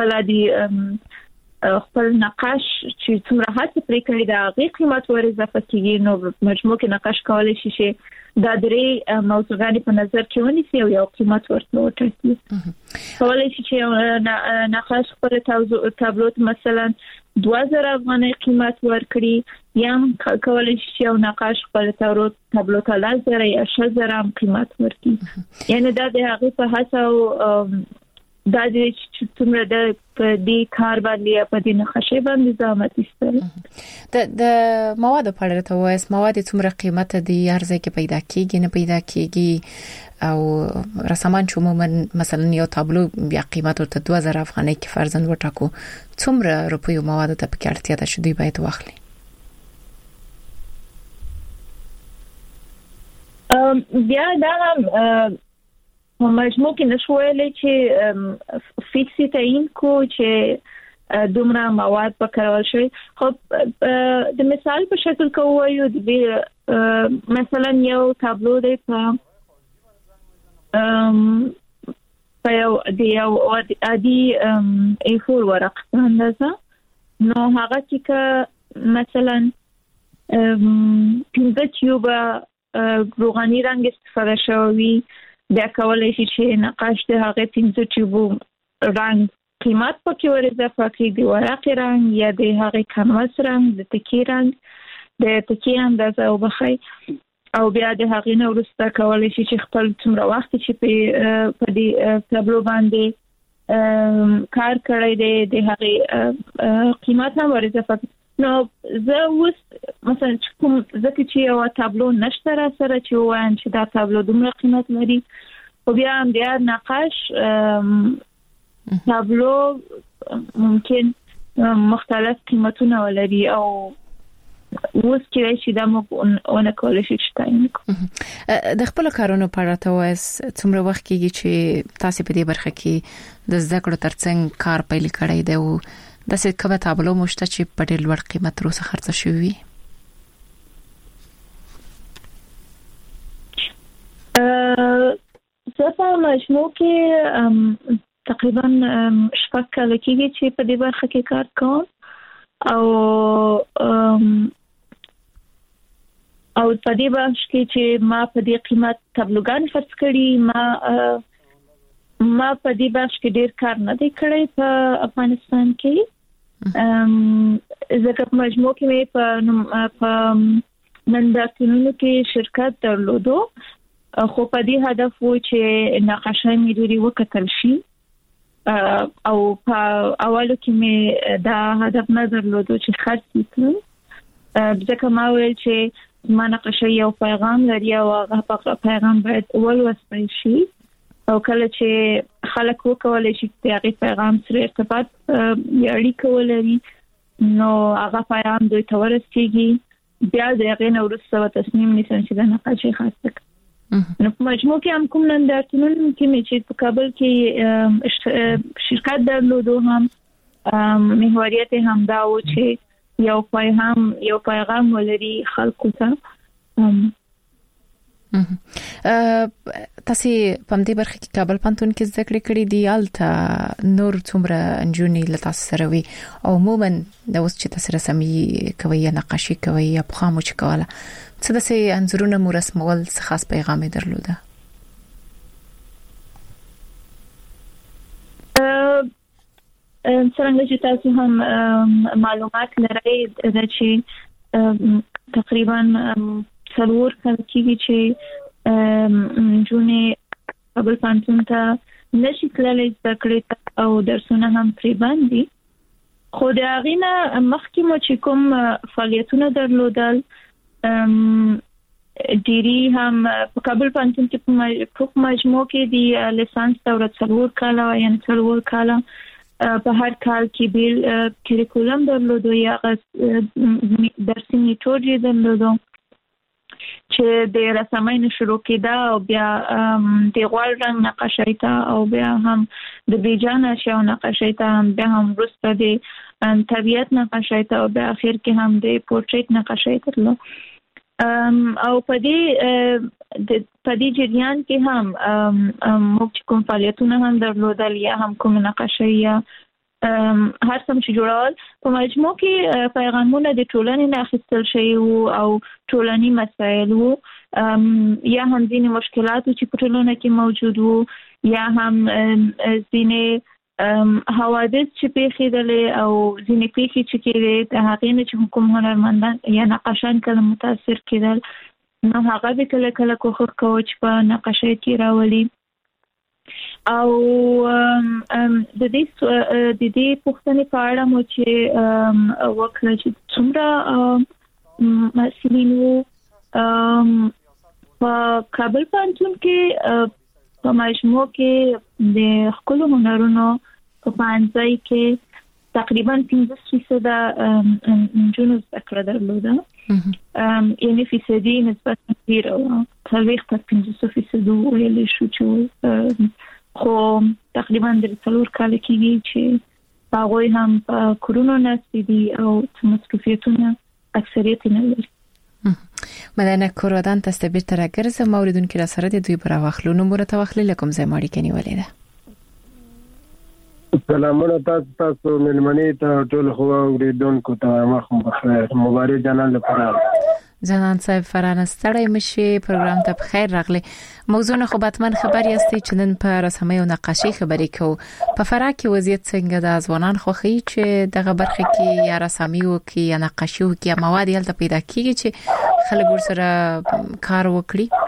S3: خپل نقاش چې څومره هڅه پرې کړی دا هغه قیمت ور اضافه کیږي. نو مجموع کې نقاش کولای شي چې دا درې موضوعات په نظر کې ونیسي او یو قیمت ورته وټاکي. کولای شي چې نقاش خپل تابلو مثلا 2000 افغانۍ قیمت ورکړي یا کولای شي چې نقاش خپل تابلو ته 1000 یا 6000 هم قیمت ورکړي. یعنی دا د هغه په هڅه او دا چې څومره د دې کار باندې په دې نقاشې باندې زحمت ایستل.
S1: د مواد په اړه ته وایي مواد څومره قیمت دي هر ځای کې پیدا کیږي نه پیدا کیږي او رسمان چې عموما مثلا یو تابلو بیا قیمت ورته 2000 افغانۍ کې فرضاً وټاکو څومره روپۍ مواد ته پکې اړتیا ده چې دوی باید واخلي؟
S3: بیا دا مجموع کې نشویلې چې فکسي تعین کو چې دومره مواد په کارول شي. خو د مثال په شکل کوو د مثلا یو تابلو دی په یو عادي A4 ورق اندازه نو هغه چې مثلا 15 تیوبه روغاني رنگ استفاده شوی بیا کولای شي چې نقاش د هغه 15 تیوبو رنگ قیمت پکې ور اضافه کړي د ورق رنگ یا د هغه کانواس رنگ د تکی رنگ د تکی اندازه او بخای او بیا د هغه نو وروسته کولای شي چې خپل څومره وخت چې په دې تابلو باندې کار کړی دی د هغه قیمت هم ور اضافه کړي. نو زه اوس مثلا کوم ځکه چې یو تابلو نشته را سره چې وایم چې دا تابلو دومره قیمت لري او بیا هم د نقاش تابلو ممکن مختلف قیمتونه ولري او اوس کې چې دا موږ ونه کولای شو چې تعین کړو.
S1: د خپل کارونو په اړه ته وایي څومره وخت کېږي چې تاسو په دې برخه کې د زده کړو ترڅنګ کار پیل کړی دی او د څه کومه تابلو مشته چې په ډېر لوړ قیمت روسه خرڅ شوی؟
S3: زه په مجموع کې تقریبا 6 کال کېږي چې په دې برخه کې کار کوم او په دې برخه کې چې ما په دې قیمت تابلوګان خرڅ کړي ما په دې برخه کې ډېر کار نه دی کړی په افغانستان کې. زه په مجموع کې مې په نندارتونونو کې شرکت درلودو خو په دې هدف و چې نقاشۍ مې ډېری وکتل شي او په اولو کې مې دا هدف نه درلودو چې خرڅ کړم ځکه ما ویل چې ما نقاشۍ یو پیغام لري او هغه پیغام باید ولوستل شي او کله چې خلک وکولای شي چې هغه پیغام سره ارتباط یا اړیکه ولري نو هغه پیغام دوی ته ورسیږي بیا د هغه نو وروسته تصمیم نیسي چې د نقاشۍ خاصه نو په مجموع کې هم کوم نندارتونونه کې چې په کابل کې شرکت درلودو هم محوریت هم دا و چې یو پیغام ولري خلکو ته.
S1: تاسو په دې برخه کې کابل پانتون کې زده کړې کړې دي الته نور څومره انجونی لته سره وي او عموما د اوس چې تاسو رسمي کوي نقاشي کوي یا په خامو چې کوله څه د سي انځورونه مو رسمول څه خاص پیغام درلوده؟
S3: څنګه چې تاسو هم معلومات لرئ دا چې تقریبا څلور کال کېږي چې جونې کابل پانتون ته نشي تللی زده کړې او درسونه هم پرې باندې. خو د هغې نه مخکې مو چې کوم فعالیتونه درلودل ډیری هم په کابل پانتون کې په مجموع کې د لیسانس دوره 4 کاله یعنی 4 کاله په هر کال کې بیل کریکولم درلودو یا درسي میتود درلودو چې د رسمۍ شروع کېده او بیا د غوړ رنګ نقاشۍ ته او بیا هم د بیجان اشیاء نقاشۍ ته هم بیا هم وروسته د طبیعت نقاشۍ ته او بیا اخر کې هم د پورټریټ نقاشۍ ترلو او په دې جریان کې هم موږ کوم فعالیتونه هم درلودل یا هم کوم نقاشۍ یا هر څه چې جوړول په مجموع کې پیغامونه د ټولنې نه اخیستل شوي او ټولني مسایل وو یا هم ځینې مشکلات چې په ټولنه کې موجود وو یا هم ځینې حوادث چې پیښېدلې او ځینې پیښې چې کېدې د هغې نه چې کوم هنرمندان یا نقاشان کله متاثر کېدل نو هغه به کله کوښښ کوو چې په نقاشۍ کې راولي. او د دې پوښتنې په اړه مو چې وکړه چې څومره مسلین وو په کابل پانتون کې په مجموع کې د خپل هنرونو په پانځای کې تقریبا 15% جنونو ذکر درلوده یعنی فیصدی نسبت ډیر او تلويخ تر 15% ویل شو چې خو تقریبا د 4 کال کېږي چې هغه هم په کورونو نسبي دي او مصرفیتونه اکثریت نه لري.
S1: مدنه کورودان تاسو به تر راګرځه موردون کې را سره د دوی پر واخلونو مرته واخلې لکم زې ماړي کني ولې ده.
S8: سلامونه تاسو ملمنې ته ټول خو اوریدونکو ته مخ بخیر مبارک جنان لپاره.
S1: جنان صاحب فرانه ستړی مشي پروګرام ته بخیر راغلی. موضوع خو باتمن خبر یاستي چې نن په رسمي او نقاشي خبرې کوو. په فراه کې وضعیت څنګه د ځوانان خوخي چې دغه برخه کې یا رسمي او کې یا نقاشي او کې مواد یلته پیدا کیږي چې خلک ورسره کار وکړي؟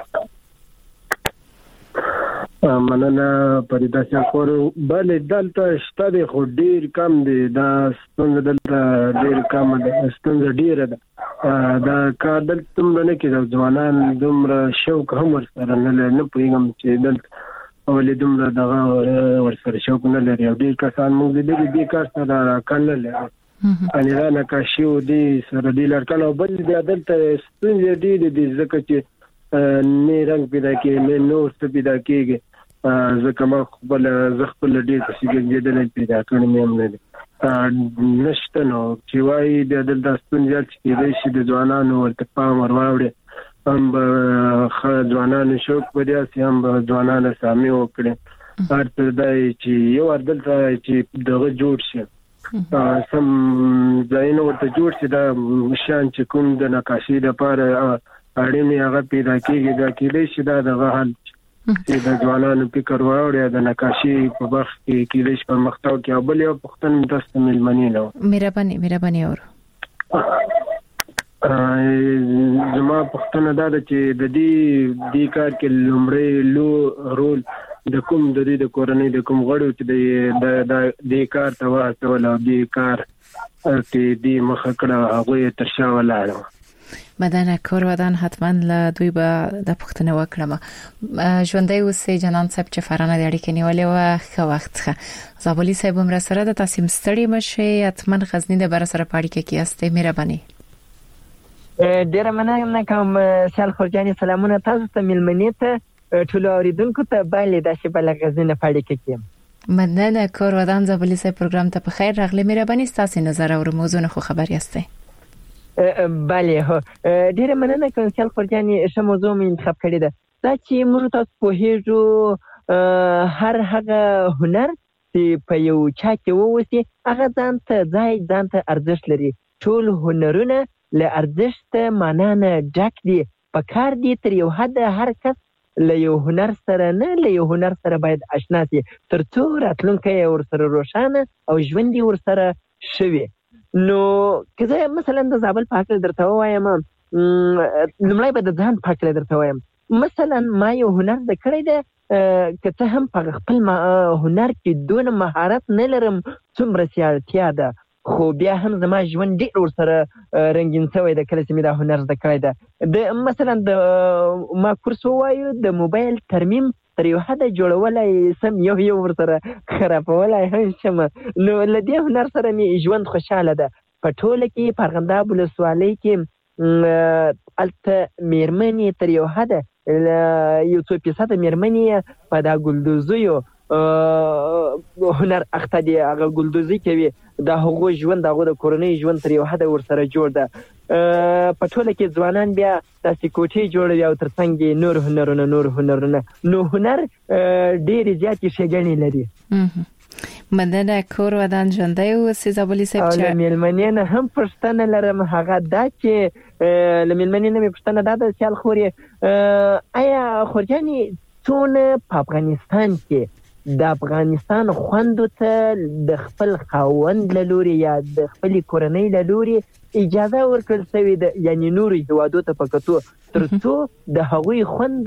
S8: مننه پریدا شکر بل دلته شته خو ډیر کم دي دا ستونزه دلته ډیر کم ده ستونزه ډیر ده دا کار دلته تم نه کې د ځوانان دومره شوق هم ورسره نه پوهیږم چې دلته ولې دومره دغه ورسره شوق نه لري او ډیر کسان موږ دې کار سره راکنه لري ان را نقاشي او دې سره دې لړکل او بل دې دلته ستونزه دې ځکه چې نه رنگ پیدا کې نه نور څه پیدا کېږي ځکه ما خپل ډېر څه کېدل پیدا کړم هم نه نشته نو چې وایي د دلته ستونزې چې دې شي د ځوانانو ورته پام ورواوړي هم ځوانانو شوق پیدا سي هم ځوانانو سامي وکړي هر څه دای چې یو دلته چې دغه جوړ شي سم ځایونه ورته جوړ شي دا شان چې کوم د نقاشي لپاره اړینه هغه پیدا کېږي دا کېدای شي دا دغه حل چې د ځوانانو فکر واوړي د نقاشي په وخت کې کېدای شي پرمختګ کوي او بل یو پښتون تاسو ملمنې نو مهرباني اور زما پښتنه دا چې د دې کار کې لومړی رول د کوم د دې کورنۍ د کوم غړو چې د دې کار ته واسطول او دې کار چې دې مخ کړه هغه تر شا ولاړ
S1: مدنه کورودان حتما له دوی به د پښتنه وکړم ژوندۍ اوسې جنان صاحب چې فرانه د اړیکې نیولې و خو وخت زابلی صاحب هم را سره د تاسو مستړی مشه حتما غزنی د بر سره پاړی کې کیسته مهرباني
S9: ډیره مننه کوم سیال خورجاني. سلامونه تاسو ته، ملمنې ته، ټول اوریدونکو ته. بله داسې بل غزنه پاړې کې
S1: مننه. کور ودان زابلی سه پروګرام ته په خیر راغلی. مهرباني تاسو نظر او موضوع خو خبر یاستئ.
S9: بله هو ډیره مننه کوم سیال خورجاني. ښه موضوع مې انتخاب کړې ده. دا چې موږ تاسو پوهیږو هر هغه هنر چې په یو چا کې ووسی هغه ځان ته ځای، ځان ته ارزښت لري. ټول هنرونه له ارزښت معنا نه ډک دي. په کار دي تر یو حد هر کس له یو هنر سره نه له یو هنر سره باید آشنا شي ترڅو راتلونکی ورسره روښانه او ژوند یې ورسره شوي. نو که زه مثلا د زابل په هکله درته ووایم، لومړی به د ځان په هکله درته وایم. مثلا ما یو هنر زده کړی دی، که څه هم په خپل هنر کې دونه مهارت نه لرم څومره چې اړتیا ده، خو بیا هم زما ژوند ډېر ورسره رنګین شوی ده کله چې مې دا هنر زده کړی ده. مثلا د ما کورس ووایو د موبایل ترمیم تر یو حده جوړولی سم، یو ورسره خرابولی هم شم. نو له دې هنر سره مې ژوند خوشحاله ده. په ټوله کې په ارغنداب ولسوالۍ کې هلته مېرمنې تر یو حده یو څو فیصده مېرمنې په دا ګلدوزیو هنر اخته دي، هغه ګلدوزي کوي. د هغو ژوند، د هغو د کورنۍ ژوند تر یو حده ورسره جوړ ده. په ټوله کې ځوانان بیا داسې کوټې جوړوي او ترڅنګ یې نور هنرونه. نو هنر ډېرې زیاتې ښېګڼې لري.
S1: مننه. کور ودان ژوندی اوسئ زابلي صاحب.
S9: او له مېلمنې نه هم پوښتنه لرم، هغه دا چې له مېلمنې نه مې پوښتنه دا ده سیال خورې، آیا خورجانې څونه په افغانستان کې د افغانستان خوندو ته د خپل خاوند له لوري یا د خپلې کورنۍ له لوري اجازه ورکړل شوې ده، یعنی نورو هیوادو ته په کتو ترڅو د هغوی خوند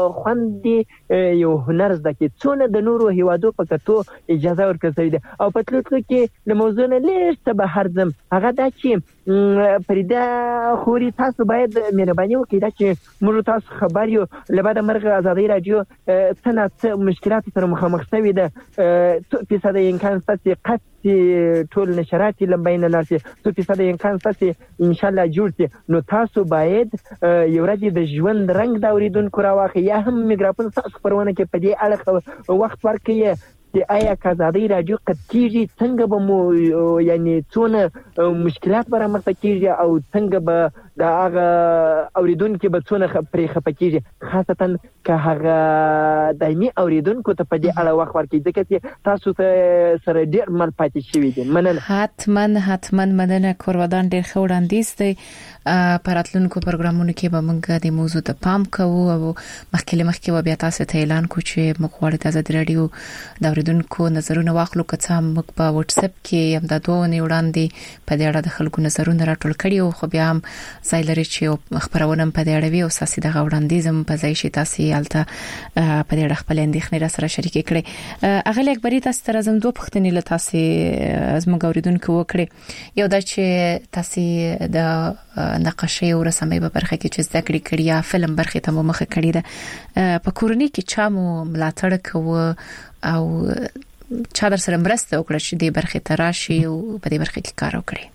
S9: یو هنر زده کړي؟ څونه د نورو هیوادو په کتو اجازه ورکړل شوې ده؟ او په تلو کې له موضوع نه لږ څه بهر ځم، هغه دا چې فریده خوري تاسو باید مهرباني وکړئ دا چې موږ تاسو خبر یو له بعد مرغ ازادي رادیو څه نه څه مشکلات سره مخامخ شوي ده. څو فیصده امکان شته چې قطع ټول نشرات یې له بینه لاړ شي، څو فیصده امکان شته چې انشاءالله جوړ شي. نو تاسو باید یو ورځ د ژوند رنګ د اورېدونکو راواخلئ، یا هم میکروفون ستاسو خپرونه کې په دې اړه وخت ورکړئ چې آیا که ازادي رادیو قطع کېږي څنګه به مو یعنی څونه مشکلات به رامخته کېږي او څنګه به د هغه اورېدونکي به څونه پرې خفه کېږي، خاصتا که هغه دایمي اورېدونکو ته په دې اړه وخت ورکړي ځکه چې تاسو ته سره ډېر مل پاتې شوي دي. مننه.
S1: حتما مننه. کور ودان ډېر ښه وړاندیز دی. په راتلونکو پروګرامونو کې به موږ د موضوع ته پام کوو او مخکې و بیا تاسو ته اعلان کوو چې موږ غواړو د ازادي رادیو د اوریدونکو نظرونه واخلو. که څه هم موږ په واتس اپ کې هم د دوه نه وړاندې په دې اړه د خلکو نظرونه راټول کړي او خو بیا هم ځای لري چې خبرونه په دې اړه وي او ساسي د غوړاندیز هم په ځای شي تاسو الته په دې اړه خپل اندېښنې را سره شریک کړئ. اغلی اکبري تاسو تر زم دوه پوښتنې له تاسو زموږ اوریدونکو وکړي. یو دا چې تاسو د نقاشۍ او رسمۍ په برخه کې چې زده کړې یا فلم برخه ته مو مخه کړې ده، په کورنۍ کې چا مو ملاتړ کوي او چا در سره مرسته وکړه چې دې برخه ته راشي او په دې برخه کې کار وکړي؟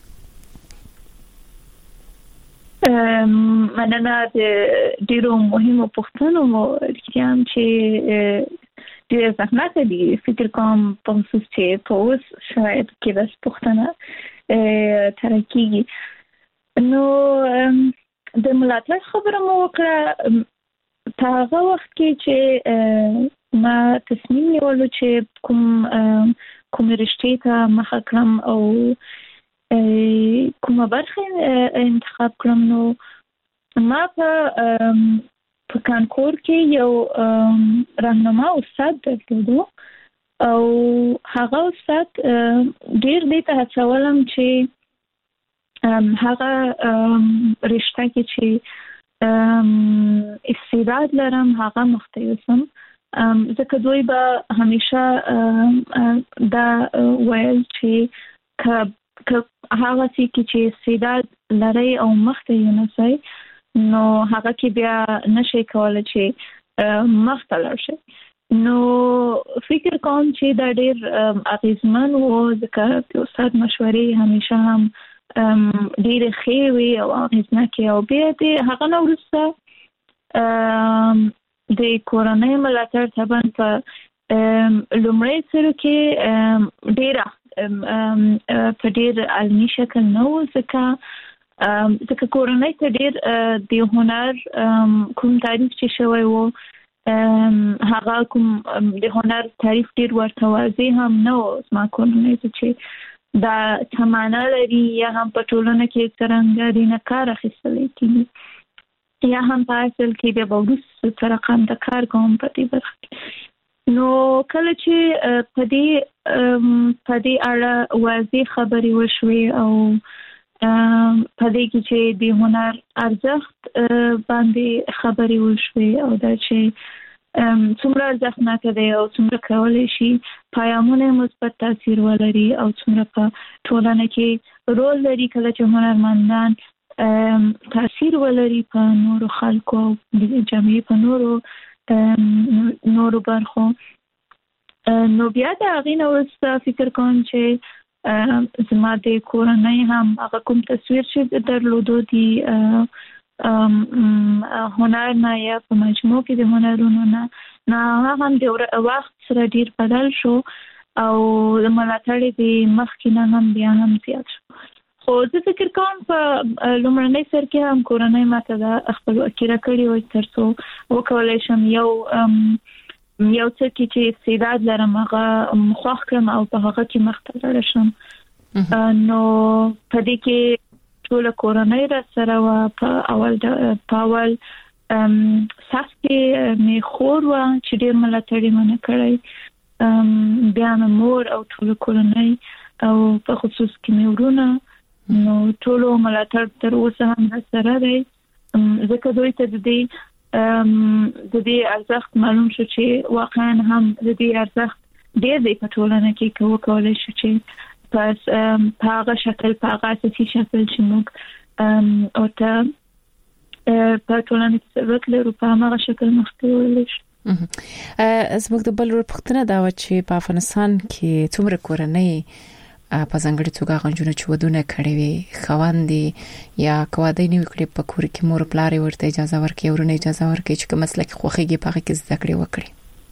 S3: مننه. د ډیرو مهمو پوښتنو مو رښتیام چې ډیر زحمت دي. فکر کوم په خصوص چې په اوس شاید کې د پوښتنه ترکیږي. نو د ملاتړ خبره مو وکړه په هغه وخت کې چې ما تصمیم نیولو چې کوم رشتې ته مخه کړم او کومه برخه انتخاب کړم. نو ما په کانکور کې یو راهنما استاد درلودو او هغه استاد ډیر دې ته هڅولم چې هغه رشته کې چې استعداد لرم هغه مختیوسم، ځکه دوی به همیشه دا ویل چې که هغه څه چې استعداد لري او مختیونسي نو هغه کې بیا نشي کولای چې مخته لاړ شي. نو فکر کوم چې دا ډېر اغیزمن و ځکه د استاد مشورې همیشه هم ډېر خېوي او هیڅناکي او بیا د هغه نو ورسته د کورونای ملاتړ طبعا په لومړی سره کې ډېر په ډېر علمي شکل نو ځکه کورونای ته ډېر د هنر کوم تعریف چې شوی وو هغه کوم د هنر تعریف ډېر ورته واضح هم نو ما کورونای چې دا تمانه لري یا هم په ټولنه کې څنګه د کار اخیستل کیږي یا هم په اصل کې د بورس سره قام د کار کوم په دې برخه نو کله چې په دې اړه واضح خبري وشوي او په دې کې چې د هنر ارزښت باندې خبري وشوي او دا چې څومره ارزښتناک دی او څومره کولای شي پیغامونه مثبت تاثیر ولري او څومره په ټولنه کې رول لري کله چې هنرمندان تاثیر ولري په نورو خلکو او د جامعې په نورو برخو نو بیا د هغې نه وروسته فکر کوم چې زما د کورنۍ هم هغه کوم تصویر چې درلودو دي هنر نه یا په مجموع کې د هنرونو نه هغه هم د وخت سره ډېر بدل شو او د ملاتړ د مخکې نه هم بیا هم زیات شو خو زه فکر کوم په لومړنۍ سر کې هم کورنۍ ماته د خپلواکي راکړې وه تر څو وکولی شم یو څه کې چې استعداد لرم هغه خوښ کړم او په هغه کې مخته لاړه شم نو په دې کې ټوله کورنۍ را سره وه په اول سخت کې مې خور وه چې ډېر ملاتړ یې منه کړی بیا مې مور او ټوله کورنۍ او په خصوص کې مې ورونه نو ټولو ملاتړ تر اوسه هم را سره دی ځکه دوی ته د دې ارزښت معلوم شو چې واقعا هم د دې ارزښت ډېر دی په ټولنه کې وکولای شو چې پس په هغه شکل په هغه اساسي شکل چې موږ ورته په ټولنه کې ضرورت لرو په هغه شکل مخکې وړلی شو
S1: زموږ د بل پوښتنه دا و چې په افغانستان کې څومره کورنۍ په ځانګړي توګه غنجونه چې ودونه کړې وي خوندې یا کوادې نه وکړي په کور کې مور پلار ورته اجازه ورکړي ورونه اجازه ورکړي چې کوم مسلک خوخيږي په هغه کې زده کړې وکړي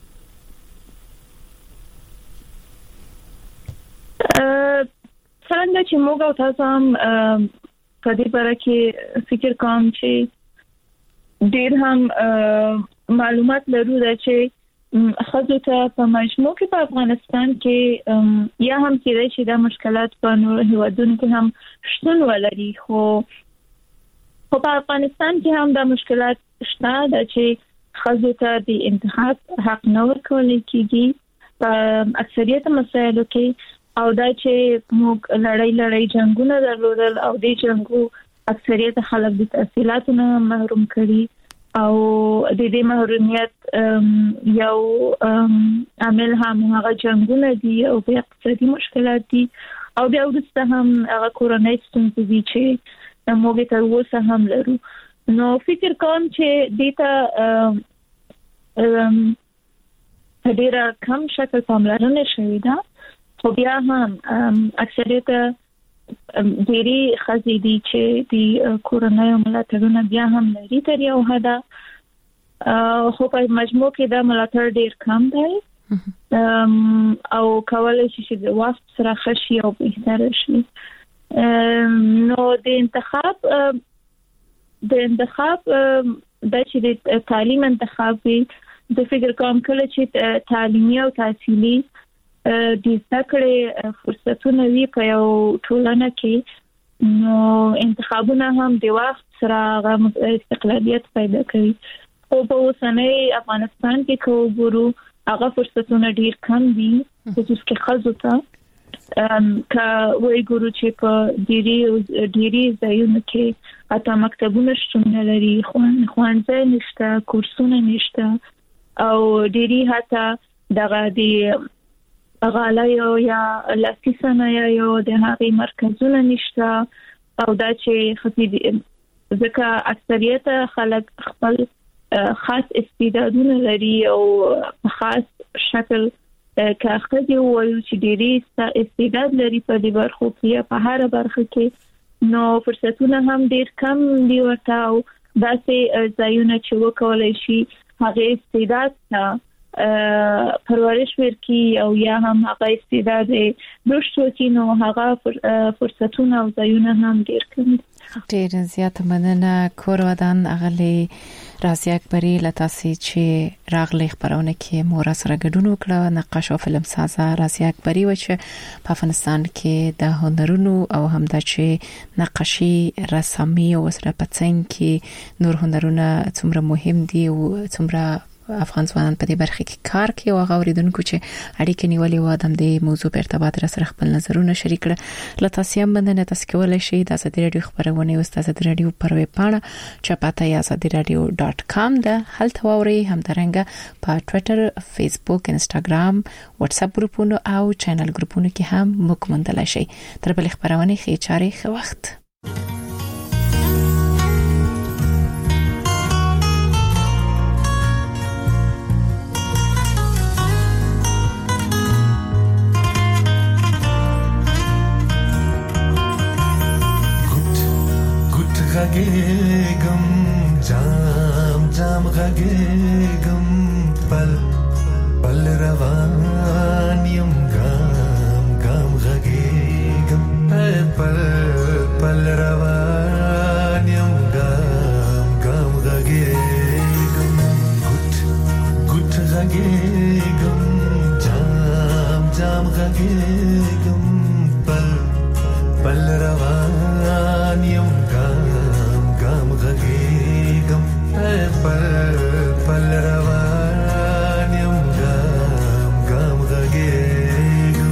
S3: څنګه چې موږ او تاسو هم په دې باره کې فکر کوم چې ډېر هم معلومات لرو چې خاصه په مجموع کې په افغانستان کې یا هم کېدای شي دا مشکلات په نورو هیوادونو کې هم شتون ولري خو په افغانستان کې هم دا مشکلات شته چې خاصه د انتخاب حق نه ورکول کېږي په اکثریت مسایلو کې او دا چې موږ لړۍ جنگونه درلودل او د جنگو اکثریت خلک د تحصیلاتو نه محروم کړي او د دې محرومیت یو عامل هم هغه جنگونه دي او په اقتصادي مشکلات دي او بیا وروسته هم هغه کورنۍ ستونزې دي چې موږ تر اوسه هم لرو نو فکر کوم چې دیتا ډېر کم شکل پاملرنه شوې ده خو بیا هم اکثریت ډېری خزې دي چې د کورنۍ ملاتړونه بیا هم لري تر یو حده خو په مجموع کې دا ملاتړ ډېر کم دی او کولای شي چې د وخت سره خشي او بهتر شي نو د انتخاب د چې د تعلیم انتخاب د فکر کوم کله چې تعلیمي او تحصیلي د ذکرې فرصتونه وی په یو ټولنه کې نو انتخابونه هم د وخت سره استقلالیت پیدا کوي او په اوسنۍ افغانستان کې کوو هغه فرصتونه ډیر کم دي خصوص کې خزوته کا وای ګورو چې په ډيري ځایونو کې اته مکتبونه شتون لري خوانځي نشته کورسونه نشته او ډيري هتا دغه دی غالایو یا لاسیسنه یا د هغې مرکزونه نشته او دا چې خفي ځکه اکثریت خلک خپل خاص استعدادونه لري او خاص شکل کاخذ یو چې ډېری استعداد لري په دې برخو کې په هر برخه کې نو فرصتونه هم ډیر کم دی ورته او داسې ځایونه چې وکولای شي هغه استعداد ته پرورش ورکړي او یا هم هغه استعداد رشد وکړي نو هغه فرصتونه او ځایونه هم ډیر کم دي.
S1: ډیر زیات مننه کور ودان اغلی رازي اکبری لتاسي چې راغلي خبرونه کې مور سره ګډون وکړه. نقاش او فلم ساز رازي اکبری و چې په افغانستان کې د هنرونو او هم د چې نقاشي رسامي او سره پڅنګ کې نور هنرونه څومره مهم دي او څومره افغان ځوانان په دې برخه کې کار کوي او غوړیدونکو چې اړیکې نیولې و د دې موضوع په ارتباط سره خپل نظرونه شریک کړل. لتاسي هم باندې تاسو کولای شئ د ازادي رادیو خبرونه او د رادیو پر ویب پاڼه چپاته azadiradio.com ده هلته ووري هم درنګ په ټوئیټر، فیسبوک، انستګرام، واتس اپ ګروپونو او چینل ګروپونو کې هم موږ موندلای شئ. تر بل خبرونه خې چاري خو وخت
S10: غږېږم جام جام غږېږم پل پل روان یم ګام ګام غږېږم پل پل روان یم ګام ګام غږېږم ګوت ګوت غږېږم جام جام غږېږم پل پل روان یم غږېږم پل پل روان یم ګام ګام غږېږم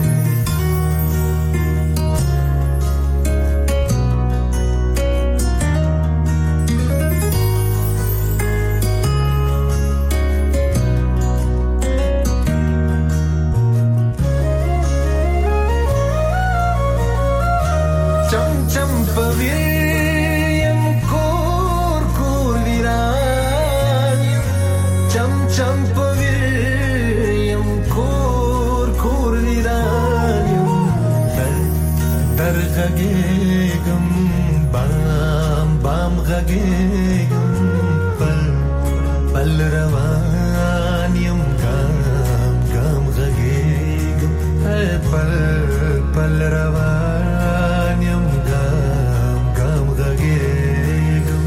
S10: چم چم پوي غږېږم بام بام غږېږم پل پل روان یم ګام ګام غږېږم پل پل روان یم ګام ګام غږېږم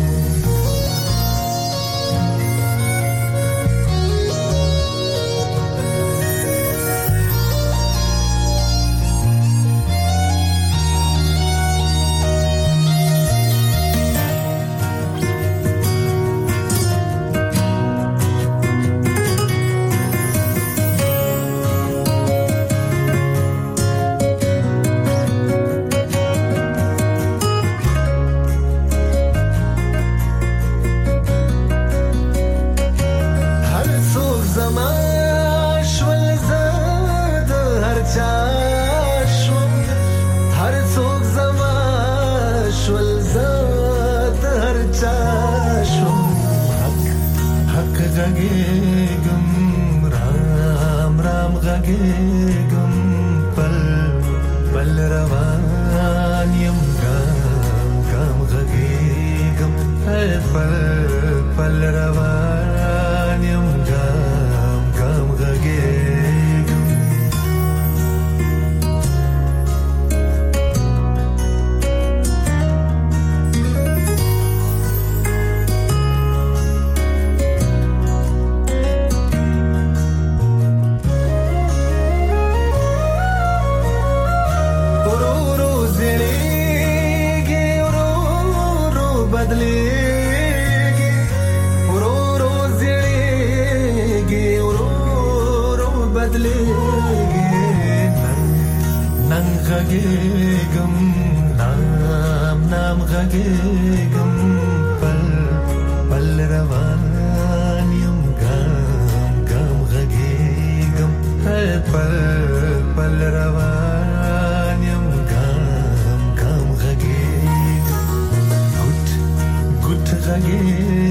S10: غږېږم رام رام غږېږم پل پل روان یم ګام ګام غږېږم پل پل روان یم ګام ګام غږېږم غږېږم نام نام غږېږم پل پل روان یم ګام ګام غږېږم پل پل روان یم ګام ګام غږېږم ګوت ګوت غږېږم